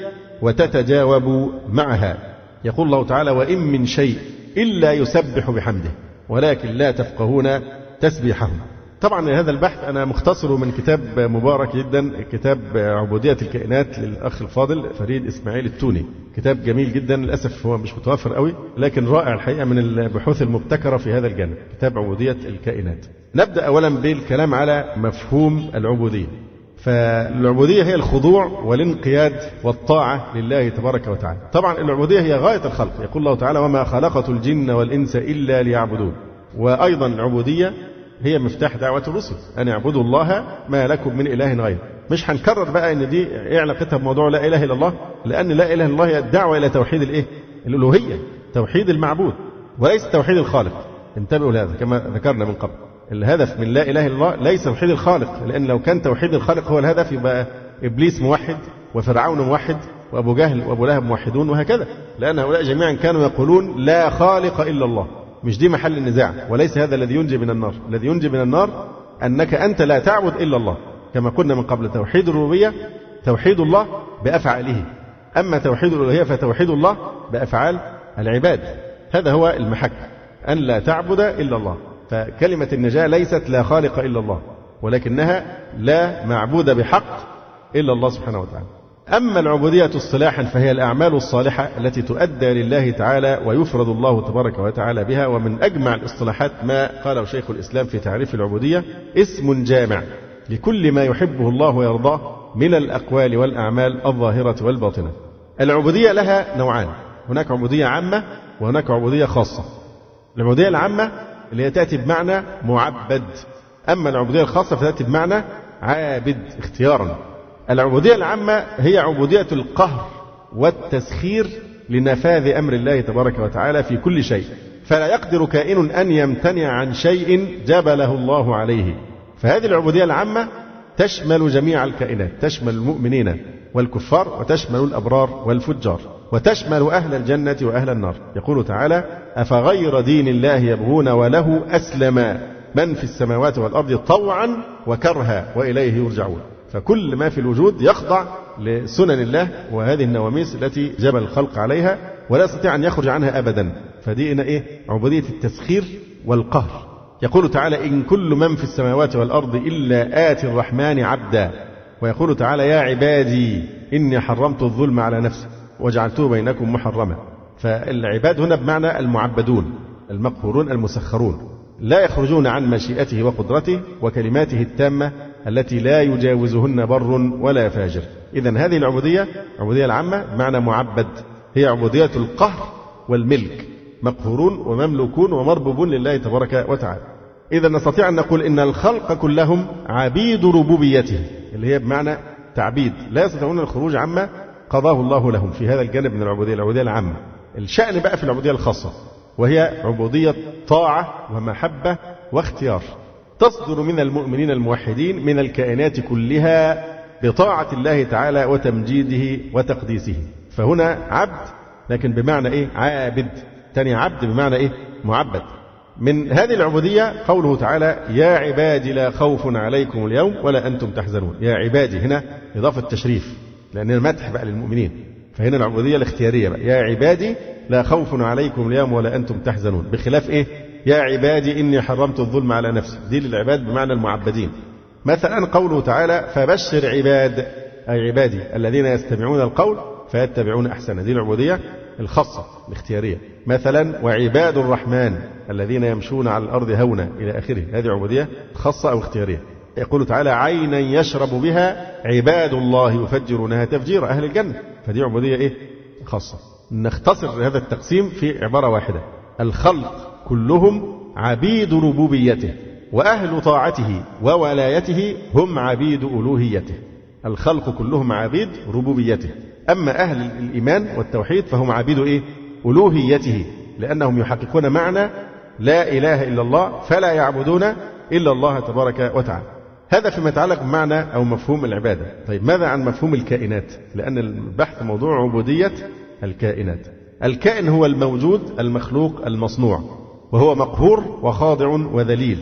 B: وتتجاوب معها. يقول الله تعالى: وإن من شيء إلا يسبح بحمده ولكن لا تفقهون تسبيحهم. طبعا هذا البحث أنا مختصره من كتاب مبارك جدا، كتاب عبودية الكائنات للأخ الفاضل فريد إسماعيل التوني. كتاب جميل جدا، للأسف هو مش متوفر قوي، لكن رائع الحقيقة، من البحوث المبتكرة في هذا الجانب، كتاب عبودية الكائنات. نبدأ أولا بالكلام على مفهوم العبودية. فالعبودية هي الخضوع والانقياد والطاعة لله تبارك وتعالى. طبعا العبودية هي غاية الخلق، يقول الله تعالى: وما خلقت الجن والإنس إلا ليعبدون. وأيضا العبودية هي مفتاح دعوة الرسل، أن اعبدوا الله ما لكم من إله غيره. مش هنكرر بقى إن دي إيه علاقتها بموضوع لا إله إلا الله، لأن لا إله إلا الله هي الدعوة إلى توحيد الإيه؟ الألوهية، توحيد المعبود، وليس توحيد الخالق. انتبهوا لهذا كما ذكرنا من قبل. الهدف من لا إله إلا الله ليس توحيد الخالق، لأن لو كان توحيد الخالق هو الهدف يبقى إبليس موحد وفرعون موحد وأبو جهل وأبو لهب موحدون وهكذا، لأن هؤلاء جميعا كانوا يقولون لا خالق إلا الله. مش دي محل النزاع، وليس هذا الذي ينجي من النار. الذي ينجي من النار أنك أنت لا تعبد إلا الله، كما قلنا من قبل. توحيد الربوبية توحيد الله بأفعاله، أما توحيد الألوهية فتوحيد الله بأفعال العباد. هذا هو المحك، أن لا تعبد إلا الله. فكلمة النجاة ليست لا خالق إلا الله، ولكنها لا معبود بحق إلا الله سبحانه وتعالى. أما العبودية اصطلاحا فهي الأعمال الصالحة التي تؤدى لله تعالى ويفرد الله تبارك وتعالى بها. ومن أجمع الاصطلاحات ما قاله شيخ الإسلام في تعريف العبودية: اسم جامع لكل ما يحبه الله ويرضاه من الأقوال والأعمال الظاهرة والباطنة. العبودية لها نوعان: هناك عبودية عامة وهناك عبودية خاصة. العبودية العامة اللي هي تأتي بمعنى معبد، أما العبودية الخاصة فتأتي بمعنى عابد اختيارا. العبودية العامة هي عبودية القهر والتسخير لنفاذ أمر الله تبارك وتعالى في كل شيء، فلا يقدر كائن أن يمتنع عن شيء جبله الله عليه. فهذه العبودية العامة تشمل جميع الكائنات، تشمل المؤمنين والكفار، وتشمل الأبرار والفجار، وتشمل أهل الجنة وأهل النار. يقول تعالى: أفغير دين الله يبغون وله أسلم من في السماوات والأرض طوعا وكرها وإليه يرجعون. فكل ما في الوجود يخضع لسنن الله وهذه النواميس التي جبل الخلق عليها، ولا يستطيع أن يخرج عنها أبدا. فدي هنا إيه؟ عبودية التسخير والقهر. يقول تعالى: إن كل من في السماوات والأرض إلا آتي الرحمن عبدا. ويقول تعالى: يا عبادي إني حرمت الظلم على نفسي وجعلته بينكم محرما. فالعباد هنا بمعنى المعبدون المقهورون المسخرون، لا يخرجون عن مشيئته وقدرته وكلماته التامة التي لا يجاوزهن بر ولا فاجر. إذن هذه العبودية عبودية العامة بمعنى معبد، هي عبودية القهر والملك، مقهورون ومملوكون ومربوبون لله تبارك وتعالى. إذا نستطيع أن نقول إن الخلق كلهم عبيد ربوبيته، اللي هي بمعنى تعبيد، لا يستطيعون الخروج عما قضاه الله لهم في هذا الجانب من العبودية، العبودية العامة. الشأن بقى في العبودية الخاصة، وهي عبودية طاعة ومحبة واختيار، تصدر من المؤمنين الموحدين من الكائنات كلها بطاعة الله تعالى وتمجيده وتقديسه. فهنا عبد لكن بمعنى إيه؟ عابد. تاني عبد بمعنى إيه؟ معبد. من هذه العبودية قوله تعالى يا عبادي لا خوف عليكم اليوم ولا أنتم تحزنون. يا عبادي هنا إضافة تشريف لأننا مدح بقى للمؤمنين، فهنا العبودية الاختيارية بقى. يا عبادي لا خوف عليكم اليوم ولا أنتم تحزنون، بخلاف إيه؟ يا عبادي إني حرمت الظلم على نفسي، دي للعباد بمعنى المعبدين. مثلا قوله تعالى فبشر عباد، أي عبادي الذين يستمعون القول فيتبعون أحسنه، دي العبودية الخاصة الاختيارية. مثلا وعباد الرحمن الذين يمشون على الأرض هونا إلى آخره، هذه عبودية خاصة أو اختيارية. يقول تعالى عينا يشرب بها عباد الله يفجرونها تفجيرا، أهل الجنة، فدي عبودية إيه؟ خاصة. نختصر هذا التقسيم في عبارة واحدة: الخلق كلهم عبيد ربوبيته، وأهل طاعته وولايته هم عبيد ألوهيته. الخلق كلهم عبيد ربوبيته، أما أهل الإيمان والتوحيد فهم عبيد إيه؟ ألوهيته، لأنهم يحققون معنى لا إله إلا الله فلا يعبدون إلا الله تبارك وتعالى. هذا فيما يتعلق بمعنى أو مفهوم العبادة. طيب ماذا عن مفهوم الكائنات؟ لأن البحث موضوع عبودية الكائنات. الكائن هو الموجود المخلوق المصنوع، وهو مقهور وخاضع وذليل.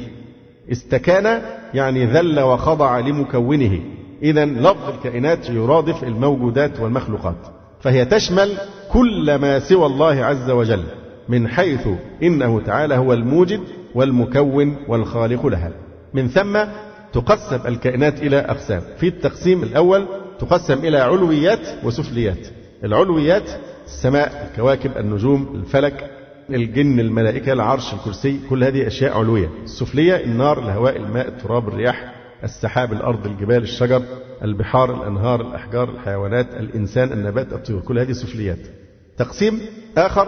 B: استكان يعني ذل وخضع لمكونه. إذن لفظ الكائنات يرادف الموجودات والمخلوقات، فهي تشمل كل ما سوى الله عز وجل، من حيث إنه تعالى هو الموجد والمكون والخالق لها. من ثم تقسم الكائنات إلى أقسام. في التقسيم الأول تقسم إلى علويات وسفليات. العلويات السماء، الكواكب، النجوم، الفلك، الجن، الملائكة، العرش، الكرسي، كل هذه أشياء علوية. السفلية النار، الهواء، الماء، التراب، الرياح، السحاب، الأرض، الجبال، الشجر، البحار، الأنهار، الأحجار، الحيوانات، الإنسان، النبات، الطيور، كل هذه سفليات. تقسيم آخر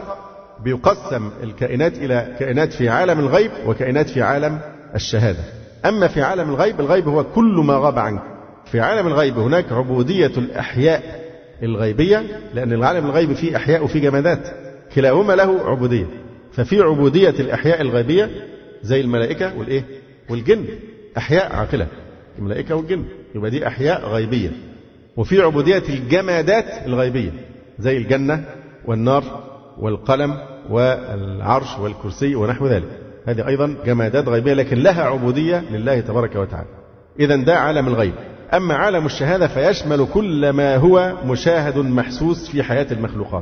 B: بيقسم الكائنات إلى كائنات في عالم الغيب وكائنات في عالم الشهادة. أما في عالم الغيب، الغيب هو كل ما غاب عنك. في عالم الغيب هناك عبودية الأحياء الغيبية، لأن العالم الغيب فيه أحياء وفيه جمادات، كلاهما له عبودية. ففي عبودية الأحياء الغيبية زي الملائكة والإيه؟ والجن، أحياء عاقلة، الملائكة والجن، يبقى دي أحياء غيبية. وفي عبودية الجمادات الغيبية زي الجنة والنار والقلم والعرش والكرسي ونحو ذلك، هذه أيضا جمادات غيبية لكن لها عبودية لله تبارك وتعالى. إذن ده عالم الغيب. أما عالم الشهادة فيشمل كل ما هو مشاهد محسوس في حياة المخلوقات،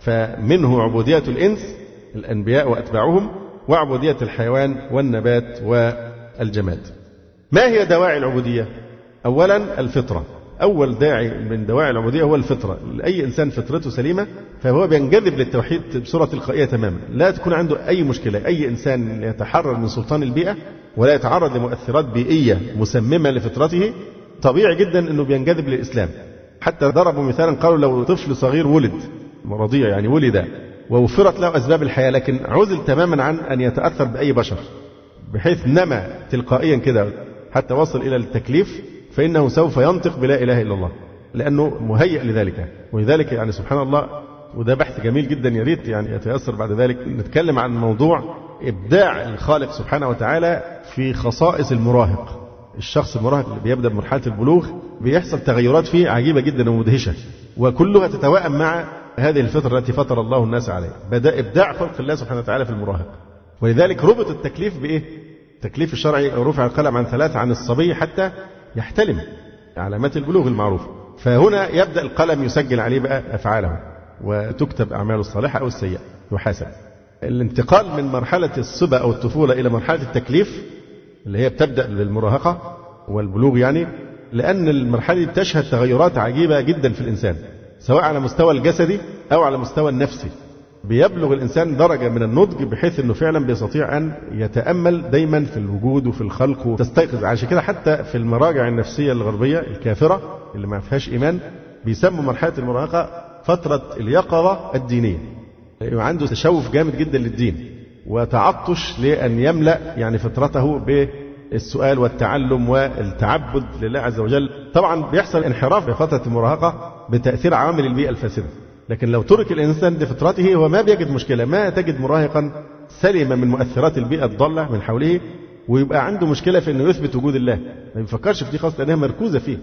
B: فمنه عبودية الإنس الأنبياء وأتباعهم، وعبودية الحيوان والنبات والجماد. ما هي دواعي العبودية؟ أولا الفطرة. أول داعي من دواعي العبودية هو الفطرة. أي إنسان فطرته سليمة فهو بينجذب للتوحيد بصورة تلقائية تماما، لا تكون عنده أي مشكلة. أي إنسان يتحرر من سلطان البيئة ولا يتعرض لمؤثرات بيئية مسممة لفطرته، طبيعي جدا أنه بينجذب للإسلام. حتى ضربوا مثالا قالوا لو طفل صغير ولد رضيع يعني ولد ووفرت له أسباب الحياة لكن عزل تماما عن أن يتأثر بأي بشر، بحيث نما تلقائيا كده حتى وصل إلى التكليف، فإنه سوف ينطق بلا إله إلا الله لأنه مهيئ لذلك. ولذلك يعني سبحان الله، وده بحث جميل جدا يا ريت يعني يتيسر بعد ذلك نتكلم عن موضوع إبداع الخالق سبحانه وتعالى في خصائص المراهق. الشخص المراهق اللي بيبدأ بمرحلة البلوغ بيحصل تغيرات فيه عجيبة جدا ومدهشة، وكلها تتوائم مع هذه الفطرة التي فطر الله الناس عليها. بدأ إبداع خلق الله سبحانه وتعالى في المراهق. ولذلك ربط التكليف بإيه؟ التكليف الشرعي رفع القلم عن ثلاثة عن الصبي حتى يحتلم، علامات البلوغ المعروفة. فهنا يبدأ القلم يسجل عليه بقى أفعاله وتكتب أعماله الصالحة أو السيئة يحاسب. الانتقال من مرحلة الصبا أو الطفولة إلى مرحلة التكليف اللي هي بتبدأ بالمراهقة والبلوغ يعني، لأن المرحلة دي بتشهد تغيرات عجيبة جدا في الإنسان سواء على مستوى الجسدي أو على مستوى النفسي. بيبلغ الإنسان درجة من النضج بحيث أنه فعلا بيستطيع أن يتأمل دايما في الوجود وفي الخلق وتستيقظ. عشان كده حتى في المراجع النفسية الغربية الكافرة اللي ما فيهاش إيمان بيسموا مرحلة المراهقة فترة اليقظة الدينية. يعني عنده تشوف جامد جدا للدين وتعطش لأن يملأ يعني فطرته بالسؤال والتعلم والتعبد لله عز وجل. طبعا بيحصل انحراف في فترة المراهقة بتأثير عوامل البيئة الفاسدة، لكن لو ترك الإنسان لفطرته هو ما بيجد مشكلة. ما تجد مراهقا سلما من مؤثرات البيئة الضالة من حوله ويبقى عنده مشكلة في أنه يثبت وجود الله، ما بيفكرش في دي خاصة لأنها مركوزة فيه.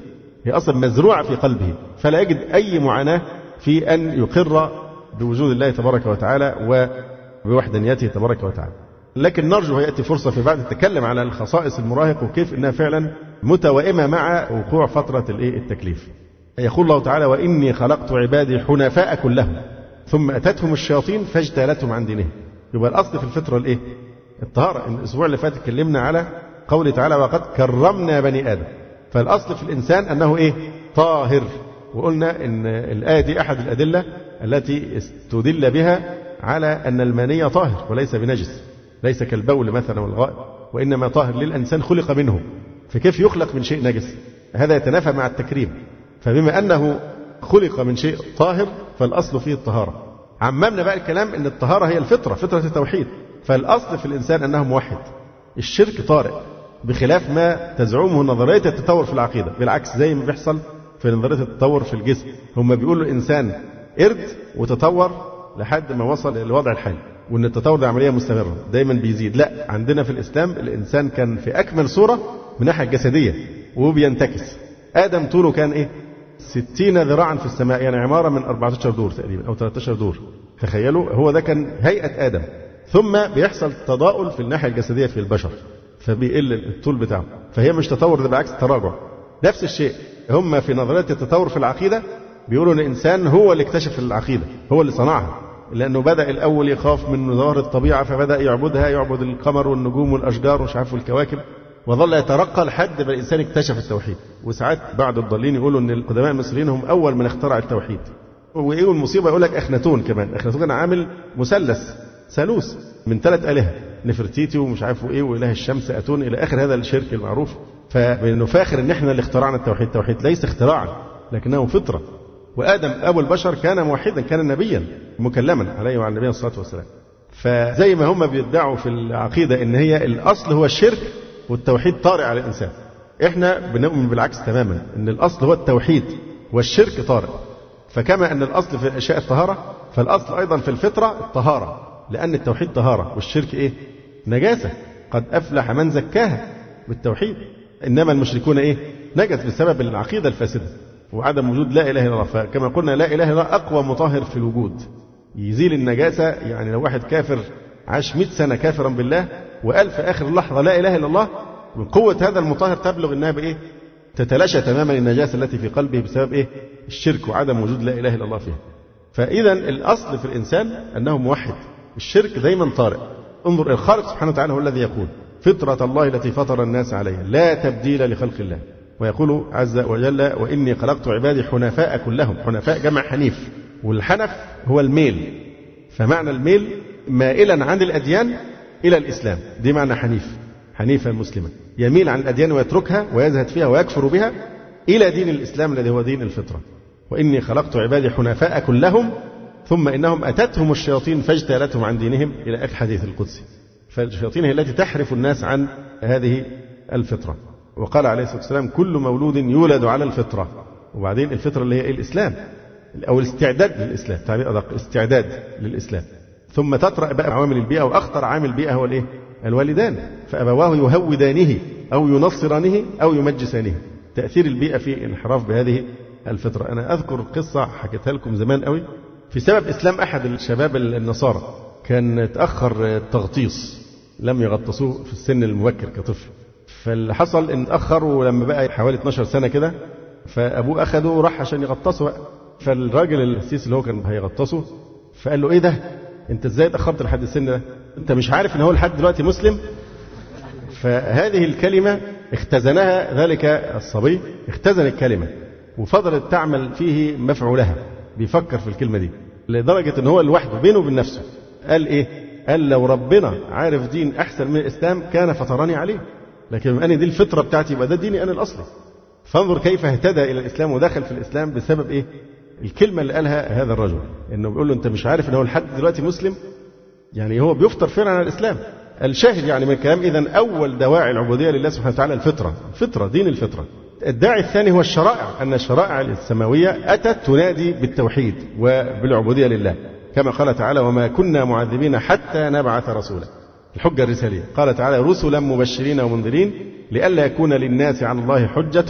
B: هي أصلا مزروعة في قلبه، فلا يجد أي معاناة في أن يقر بوجود الله تبارك وتعالى وبوحدانيته تبارك وتعالى. لكن نرجو يأتي فرصة في بعد تتكلم على الخصائص المراهق وكيف أنها فعلا متوائمة مع وقوع فترة التكليف. يقول الله تعالى: وإني خلقت عبادي حنفاء كلهم ثم أتتهم الشياطين فاجتالتهم عن دينهم. يبقى الأصل في الفطرة الإيه؟ الطهارة. الأسبوع اللي فات اتكلمنا على قوله تعالى: وقد كرمنا بني آدم. فالأصل في الإنسان أنه إيه؟ طاهر. وقلنا إن الآية دي أحد الأدلة التي استدل بها على أن المني طاهر وليس بنجس، ليس كالبول مثلا والغائط، وإنما طاهر للإنسان خلق منه. فكيف يخلق من شيء نجس؟ هذا يتنافى مع التكريم. فبما أنه خلق من شيء طاهر فالأصل فيه الطهارة. عممنا بقى الكلام أن الطهارة هي الفطرة، فطرة التوحيد. فالأصل في الإنسان أنه موحد. الشرك طارئ، بخلاف ما تزعمه نظرية التطور في العقيدة. بالعكس، زي ما بيحصل في نظرية التطور في الجسم، هم بيقولوا الإنسان قرد وتطور لحد ما وصل للوضع الحالي، وأن التطور ده عملية مستمرة دايما بيزيد. لا، عندنا في الإسلام الإنسان كان في أكمل صورة من الناحية الجسدية وبينتكس. آدم طوله كان إيه؟ ستين ذراعا في السماء، يعني عمارة من أربعة عشر دور تقريبا أو ثلاثة عشر دور. تخيلوا، هو ده كان هيئة آدم. ثم بيحصل تضاؤل في الناحية الجسدية في البشر، فبيقل الطول بتاعه. فهي مش تطور، ده بالعكس تراجع. نفس الشيء هم في نظرية التطور في العقيدة بيقولوا ان الانسان هو اللي اكتشف العقيدة، هو اللي صنعها، لانه بدأ الاول يخاف من ظواهر الطبيعة فبدأ يعبدها، يعبد القمر والنجوم والاشجار ومش عارف والكواكب، وظل يترقى لحد ما الانسان اكتشف التوحيد. وساعات بعض الضالين يقولوا ان القدماء المصريين هم اول من اخترع التوحيد. وايه المصيبة؟ يقول لك اخناتون كمان. اخناتون كان عامل مثلث ثالوث من ثلاث آلهة، نفرتيتي ومش عارف ايه واله الشمس اتون الى اخر هذا الشرك المعروف. فبنفاخر ان احنا اللي اخترعنا التوحيد. التوحيد ليس اختراعا لكنه فطرة. وآدم أبو البشر كان موحدا، كان نبيا مكلما عليه وعلى النبي الصلاة والسلام. فزي ما هم بيدعوا في العقيدة ان هي الأصل هو الشرك والتوحيد طارئ على الإنسان، احنا بنؤمن بالعكس تماما، ان الأصل هو التوحيد والشرك طارئ. فكما أن الأصل في الأشياء الطهارة، فالأصل أيضا في الفطرة الطهارة، لأن التوحيد طهارة والشرك إيه؟ نجاسة. قد أفلح من زكاها بالتوحيد. إنما المشركون إيه؟ نجس بسبب العقيدة الفاسدة وعدم وجود لا إله إلا الله. فكما قلنا لا إله إلا الله أقوى مطهر في الوجود، يزيل النجاسة. يعني لو واحد كافر عاش مئة سنة كافرا بالله وقال في آخر لحظة لا إله إلا الله، من قوة هذا المطهر تبلغ إنها بإيه؟ تتلاشى تماما النجاسة التي في قلبه بسبب إيه؟ الشرك وعدم وجود لا إله إلا الله فيها. فإذا الأصل في الإنسان أنه موحد، الشرك دايما طارئ. انظر، الخالق سبحانه وتعالى هو الذي يقول: فطرة الله التي فطر الناس عليها لا تبديل لخلق الله. ويقول عز وجل: وإني خلقت عبادي حنفاء كلهم. حنفاء جمع حنيف، والحنف هو الميل. فمعنى الميل مائلا عن الأديان إلى الإسلام، دي معنى حنيف، حنيفا مسلما، يميل عن الأديان ويتركها ويزهد فيها ويكفر بها إلى دين الإسلام الذي هو دين الفطرة. وإني خلقت عبادي حنفاء كلهم ثم إنهم أتتهم الشياطين فاجتالتهم عن دينهم إلى آخر حديث القدسي. فالشياطين هي التي تحرف الناس عن هذه الفطرة. وقال عليه الصلاة والسلام: كل مولود يولد على الفطرة. وبعدين الفطرة اللي هي الإسلام أو الاستعداد للإسلام، تعبير أدق، استعداد للإسلام. ثم تطرأ بقى عوامل البيئة، وأخطر عامل البيئة هو الإيه؟ الوالدان. فأبواه يهودانه أو ينصرانه أو يمجسانه. تأثير البيئة في انحراف بهذه الفطرة. أنا أذكر قصة حكيتها لكم زمان قوي في سبب إسلام أحد الشباب النصارى. كان تأخر التغطيس، لم يغطسوه في السن المبكر كطفل. فاللي حصل إن تأخر، ولما بقى حوالي اثناشر سنة كده فأبوه أخده وراح عشان يغطسه بقى. فالراجل السيس اللي هو كان هيغطسه فقال له: إيه ده؟ أنت إزاي تأخرت لحد السن ده؟ أنت مش عارف إن هو لحد دلوقتي مسلم؟ فهذه الكلمة اختزنها ذلك الصبي، اختزن الكلمة وفضلت تعمل فيه مفعولها، بيفكر في الكلمة دي لدرجة إن هو لوحده بينه وبين نفسه قال إيه؟ قال: لو ربنا عارف دين أحسن من الإسلام كان فطرني عليه، لكن بما أن دي الفطرة بتاعتي يبقى ده ديني أنا الأصلي. فانظر كيف اهتدى إلى الإسلام ودخل في الإسلام بسبب إيه؟ الكلمة اللي قالها هذا الرجل، إنه بيقول له: أنت مش عارف إن هو لحد دلوقتي مسلم؟ يعني هو بيفطر فعلا على الإسلام. الشاهد يعني من الكلام، إذن أول دواعي العبودية لله سبحانه وتعالى الفطرة، الفطرة دين الفطرة. الداعي الثاني هو الشرائع، أن الشرائع السماوية أتت تنادي بالتوحيد وبالعبودية لله، كما قال تعالى: وما كنا معذبين حتى نبعث رسولا. الحجة الرسالية. قال تعالى: رسلا مبشرين ومنذرين لئلا يكون للناس على الله حجة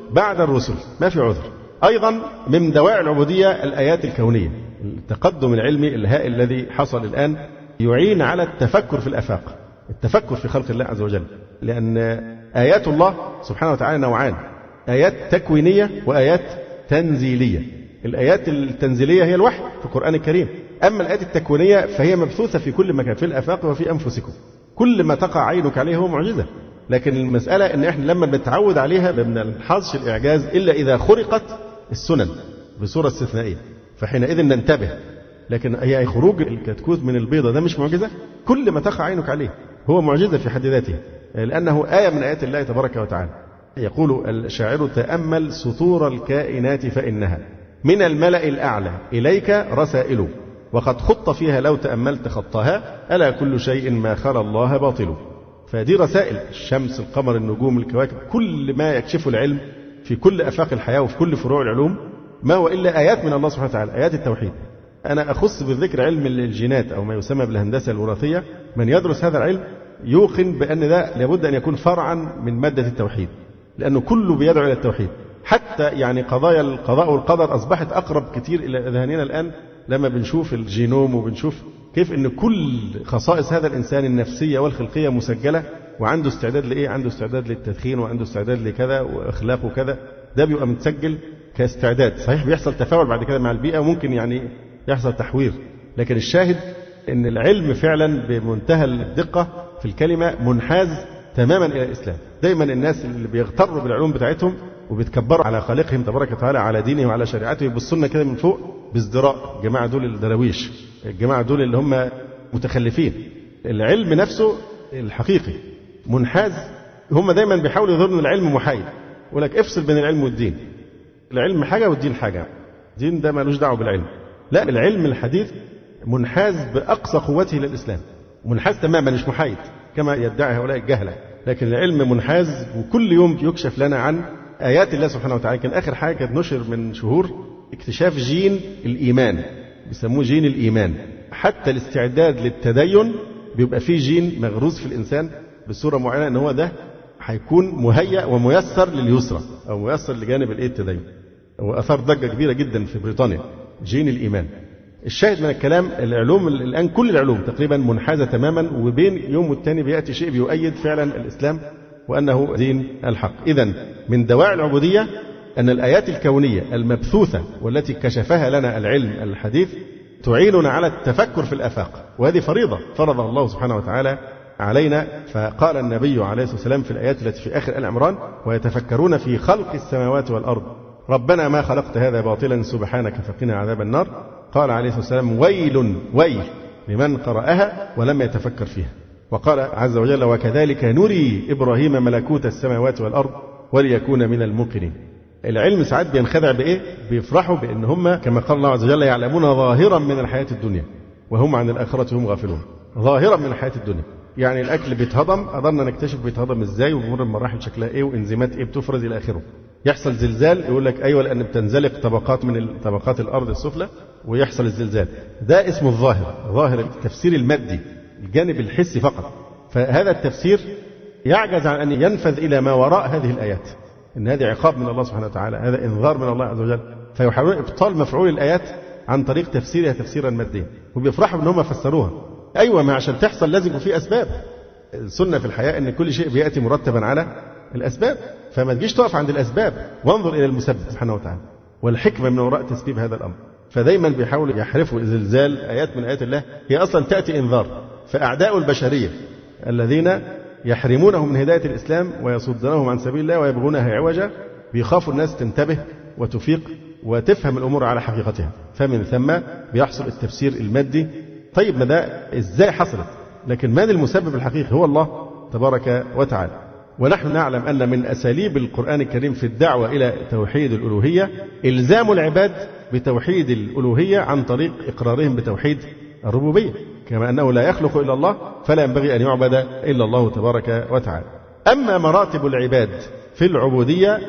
B: بعد الرسل، ما في عذر. أيضا من دواعي العبودية الآيات الكونية. التقدم العلمي الهائل الذي حصل الآن يعين على التفكر في الآفاق، التفكر في خلق الله عز وجل، لأن آيات الله سبحانه وتعالى نوعان: آيات تكوينية وآيات تنزيلية. الآيات التنزيلية هي الوحي في القرآن الكريم، أما الآيات التكوينية فهي مبثوثة في كل مكان، في الآفاق وفي أنفسكم. كل ما تقع عينك عليه هو معجزة، لكن المسألة إن إحنا لما بنتعود عليها ما بنلحظش الإعجاز إلا إذا خرقت السنن بصورة استثنائية، فحينئذ ننتبه. لكن هي خروج الكتكوت من البيضة ده مش معجزة؟ كل ما تقع عينك عليه هو معجزة في حد ذاته، لأنه آية من آيات الله تبارك وتعالى. يقول الشاعر: تأمل سطور الكائنات فإنها من الملأ الأعلى إليك رسائل، وقد خط فيها لو تأملت خطها، ألا كل شيء ما خلا الله باطل. فدي رسائل: الشمس، القمر، النجوم، الكواكب، كل ما يكشف العلم في كل آفاق الحياة وفي كل فروع العلوم ما هو إلا آيات من الله سبحانه وتعالى، آيات التوحيد. أنا أخص بالذكر علم الجينات أو ما يسمى بالهندسة الوراثية. من يدرس هذا العلم يوقن بأن ده لابد أن يكون فرعا من مادة التوحيد، لأنه كله بيدعو إلى التوحيد. حتى يعني قضايا القضاء والقدر أصبحت أقرب كتير إلى أذهاننا الآن لما بنشوف الجينوم وبنشوف كيف أن كل خصائص هذا الإنسان النفسية والخلقية مسجلة، وعنده استعداد لإيه؟ عنده استعداد للتدخين، وعنده استعداد لكذا، وأخلاقه كذا. ده بيبقى متسجل كاستعداد. صحيح بيحصل تفاعل بعد كده مع البيئة وممكن يعني يحصل تحوير، لكن الشاهد أن العلم فعلا بمنتهى الدقة في الكلمة منحاز تماما إلى الإسلام. دايما الناس اللي بيغتروا بالعلوم بتاعتهم وبيتكبروا على خالقهم تبارك وتعالى، على دينه وعلى شريعته، يبصوا لنا كده من فوق بازدراء. الجماعة دول الدراويش، الجماعة دول اللي هم متخلفين. العلم نفسه الحقيقي منحاز. هم دايما بيحاولوا يظهروا العلم محايد، يقول لك افصل بين العلم والدين. العلم حاجة والدين حاجة، الدين ده مالوش دعوة بالعلم. لا، العلم الحديث منحاز بأقصى قوته للإسلام، منحاز تماما مش محايد كما يدعي هؤلاء الجهلة. لكن العلم منحاز، وكل يوم يكشف لنا عن آيات الله سبحانه وتعالى. كان آخر حاجة كانت نشر من شهور اكتشاف جين الإيمان، بيسموه جين الإيمان. حتى الاستعداد للتدين بيبقى فيه جين مغروز في الإنسان بصورة معينة، أن هو ده هيكون مهيأ وميسر لليسرى أو ميسر لجانب الإيه التدين. وأثار ضجة كبيرة جدا في بريطانيا جين الإيمان. الشاهد من الكلام العلوم الآن كل العلوم تقريبا منحازة تماما، وبين يوم والتاني بيأتي شيء بيؤيد فعلا الإسلام وأنه دين الحق. إذن من دواعي العبودية أن الآيات الكونية المبثوثة والتي كشفها لنا العلم الحديث تعيننا على التفكر في الآفاق، وهذه فريضة فرضها الله سبحانه وتعالى علينا. فقال النبي عليه الصلاة والسلام في الآيات التي في آخر آل عمران: ويتفكرون في خلق السماوات والأرض ربنا ما خلقت هذا باطلا سبحانك فقنا عذاب النار. قال عليه الصلاة والسلام: ويل ويل لمن قرأها ولم يتفكر فيها. وقال عز وجل: وكذلك نري إبراهيم ملكوت السماوات والأرض وليكون من الموقنين. العلم ساعات بينخدع بإيه؟ بيفرحوا بأن هم كما قال الله عز وجل يعلمون ظاهرا من الحياة الدنيا وهم عن الآخرة هم غافلون. ظاهرا من الحياة الدنيا يعني الأكل بيتهضم، قدرنا نكتشف بيتهضم إزاي وبمر المراحل شكلها إيه وإنزيمات إيه بتفرز إلى آخره. يحصل زلزال يقول لك أيوة لأن بتنزلق طبقات من طبقات الأرض السفلى ويحصل الزلزال. ده اسمه الظاهر، ظاهر التفسير المادي الجانب الحسي فقط. فهذا التفسير يعجز عن أن ينفذ إلى ما وراء هذه الآيات، إن هذه عقاب من الله سبحانه وتعالى، هذا إنذار من الله عز وجل. فيحاولون إبطال مفعول الآيات عن طريق تفسيرها تفسيرا ماديا، وبيفرحوا إن هم فسروها. أيوة، ما عشان تحصل لازم يكون في أسباب. السنة في الحياة إن كل شيء بيأتي مرتبا على الأسباب، فما تجيش تقف عند الأسباب وانظر إلى المسبب سبحانه وتعالى والحكمة من وراء تسبيب هذا الأمر. فدايما بيحاولوا يحرفوا زلزال آيات من آيات الله، هي أصلا تأتي إنذار. فأعداء البشرية الذين يحرمونهم من هداية الإسلام ويصدونهم عن سبيل الله ويبغونها عوجا بيخافوا الناس تنتبه وتفيق وتفهم الأمور على حقيقتها، فمن ثم بيحصل التفسير المادي. طيب ما ده إزاي حصلت؟ لكن من المسبب الحقيقي هو الله تبارك وتعالى. ونحن نعلم أن من أساليب القرآن الكريم في الدعوة إلى توحيد الألوهية إلزام العباد بتوحيد الألوهية عن طريق إقرارهم بتوحيد الربوبية، كما أنه لا يخلق إلا الله فلا ينبغي أن يعبد إلا الله تبارك وتعالى. أما مراتب العباد في العبودية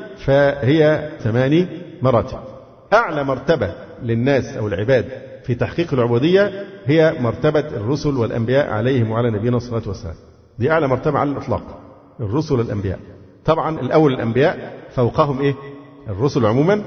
B: فهي ثماني مراتب. أعلى مرتبة للناس أو العباد في تحقيق العبودية هي مرتبة الرسل والأنبياء عليهم وعلى نبينا الصلاة والسلام. دي أعلى مرتبة على الإطلاق، الرسل والأنبياء. طبعا الأول الأنبياء، فوقهم إيه؟ الرسل عموما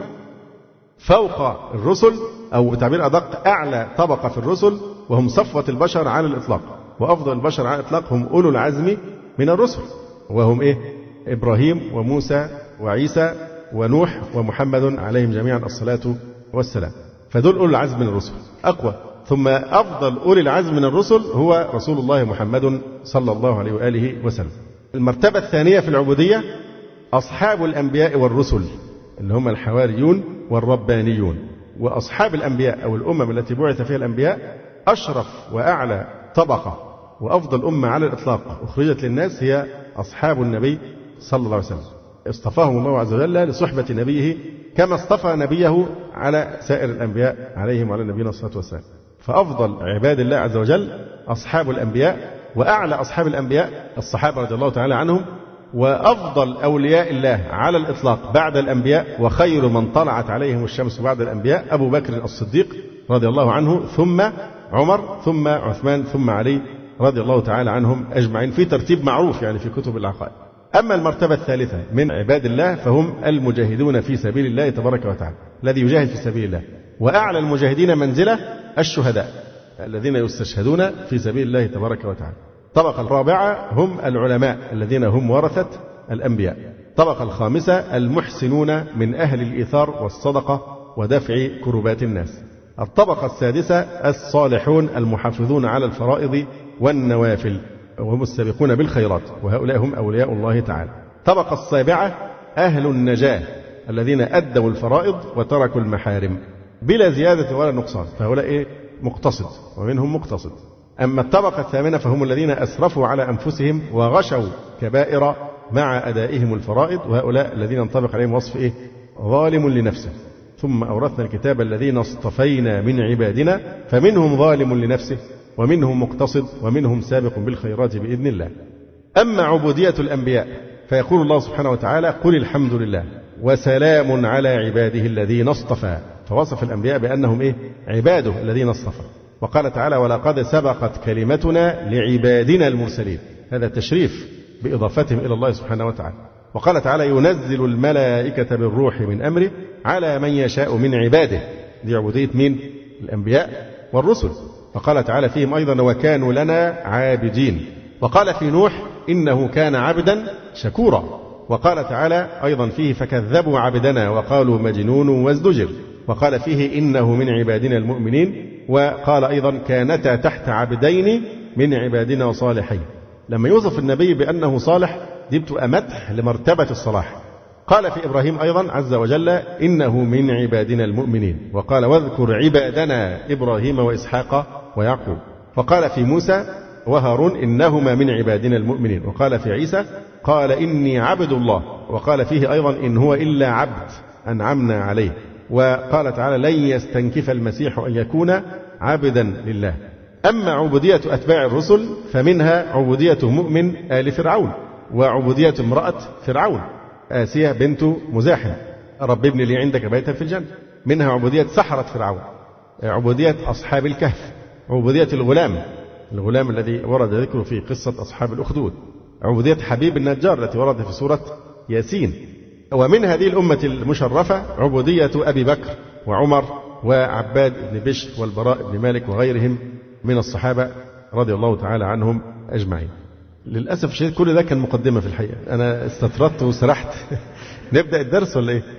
B: فوق الرسل، أو بتعبير أدق أعلى طبقة في الرسل، وهم صفوة البشر على الإطلاق، وأفضل البشر على الإطلاق هم أولو العزم من الرسل، وهم إيه؟ إبراهيم وموسى وعيسى ونوح ومحمد عليهم جميعا الصلاة والسلام. فدول أولو العزم من الرسل أقوى. ثم أفضل أولي العزم من الرسل هو رسول الله محمد صلى الله عليه وآله وسلم. المرتبة الثانية في العبودية أصحاب الأنبياء والرسل، اللي هم الحواريون والربانيون. وأصحاب الأنبياء أو الأمم التي بعث فيها الأنبياء أشرف وأعلى طبقة وأفضل أمة على الإطلاق أخرجت للناس هي أصحاب النبي صلى الله عليه وسلم. اصطفاهم الله عز وجل لصحبة نبيه كما اصطفى نبيه على سائر الأنبياء عليهم وعلى نبينا الصلاة والسلام. فأفضل عباد الله عز وجل أصحاب الأنبياء، وأعلى أصحاب الأنبياء الصحابة رضي الله تعالى عنهم، وأفضل أولياء الله على الإطلاق بعد الأنبياء وخير من طلعت عليهم الشمس بعد الأنبياء أبو بكر الصديق رضي الله عنه، ثم عمر، ثم عثمان، ثم علي رضي الله تعالى عنهم أجمعين في ترتيب معروف يعني في كتب العقائد. أما المرتبة الثالثة من عباد الله فهم المجاهدون في سبيل الله تبارك وتعالى، الذي يجاهد في سبيل الله. وأعلى المجاهدين منزلة الشهداء الذين يستشهدون في سبيل الله تبارك وتعالى. الطبقة الرابعة هم العلماء الذين هم ورثة الأنبياء. الطبقة الخامسة المحسنون من أهل الإيثار والصدقة ودفع كربات الناس. الطبقة السادسة الصالحون المحافظون على الفرائض والنوافل وهم السابقون بالخيرات، وهؤلاء هم أولياء الله تعالى. الطبقة السابعة أهل النجاة الذين أدوا الفرائض وتركوا المحارم بلا زيادة ولا نقصان، فهؤلاء إيه؟ مقتصد، ومنهم مقتصد. أما الطبقة الثامنة فهم الذين أسرفوا على أنفسهم وغشوا كبائر مع أدائهم الفرائض، وهؤلاء الذين ينطبق عليهم وصف إيه؟ ظالم لنفسه. ثم أورثنا الكتاب الذين اصطفينا من عبادنا فمنهم ظالم لنفسه ومنهم مقتصد ومنهم سابق بالخيرات بإذن الله. أما عبودية الأنبياء فيقول الله سبحانه وتعالى قل الحمد لله وسلام على عباده الذين اصطفى، فوصف الأنبياء بأنهم إيه؟ عباده الذين اصطفى. وقال تعالى ولقد سبقت كلمتنا لعبادنا المرسلين، هذا تشريف بإضافتهم إلى الله سبحانه وتعالى. وقال تعالى ينزل الملائكة بالروح من أمره على من يشاء من عباده، دي عبودية مين؟ الأنبياء والرسل. وقال تعالى فيهم أيضا وكانوا لنا عابدين. وقال في نوح إنه كان عبدا شكورا. وقال تعالى أيضا فيه فكذبوا عبدنا وقالوا مجنون وازدجر. وقال فيه إنه من عبادنا المؤمنين. وقال أيضا كانتا تحت عبدين من عبادنا صالحين. لما يوصف النبي بأنه صالح دي بتبقى مدح لمرتبة الصلاح. قال في إبراهيم أيضا عز وجل إنه من عبادنا المؤمنين. وقال واذكر عبادنا إبراهيم وإسحاق ويعقوب. وقال في موسى وهارون إنهما من عبادنا المؤمنين. وقال في عيسى قال إني عبد الله. وقال فيه أيضا إن هو إلا عبد أنعمنا عليه. وقال تعالى لن يستنكف المسيح أن يكون عبدا لله. أما عبودية أتباع الرسل فمنها عبودية مؤمن آل فرعون، وعبودية امرأة فرعون آسية بنت مزاحم رب ابن لي عندك بيتا في الجنة. منها عبودية سحرة فرعون، عبودية أصحاب الكهف، عبودية الغلام الغلام الذي ورد ذكره في قصة أصحاب الأخدود، عبودية حبيب النجار التي وردت في سورة ياسين. ومن هذه الأمة المشرفة عبودية أبي بكر وعمر وعباد بن بشر والبراء بن مالك وغيرهم من الصحابة رضي الله تعالى عنهم أجمعين. للأسف الشديد كل ده كان مقدمة في الحقيقة، أنا استطردت وسرحت نبدأ الدرس ولا إيه؟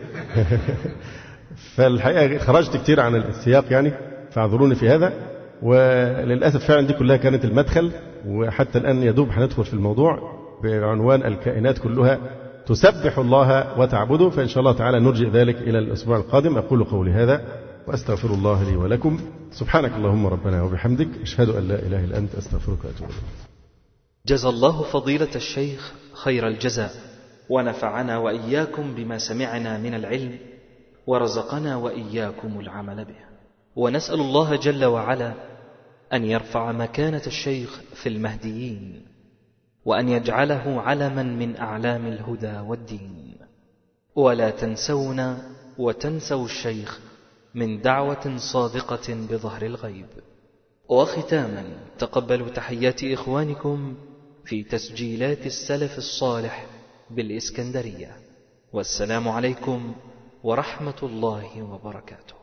B: فالحقيقة خرجت كتير عن السياق يعني، فاعذروني في هذا. وللأسف فعلا دي كلها كانت المدخل، وحتى الآن يدوب هندخل في الموضوع بعنوان الكائنات كلها تسبح الله وتعبده، فإن شاء الله تعالى نرجئ ذلك إلى الأسبوع القادم. أقول قولي هذا وأستغفر الله لي ولكم. سبحانك اللهم ربنا وبحمدك أشهد أن لا إله إلا أنت أستغفرك وأتوب إليك.
A: جزى الله فضيلة الشيخ خير الجزاء، ونفعنا وإياكم بما سمعنا من العلم، ورزقنا وإياكم العمل به. ونسأل الله جل وعلا أن يرفع مكانة الشيخ في المهديين، وأن يجعله علما من أعلام الهدى والدين. ولا تنسونا وتنسوا الشيخ من دعوة صادقة بظهر الغيب. وختاما تقبلوا تحيات إخوانكم في تسجيلات السلف الصالح بالإسكندرية، والسلام عليكم ورحمة الله وبركاته.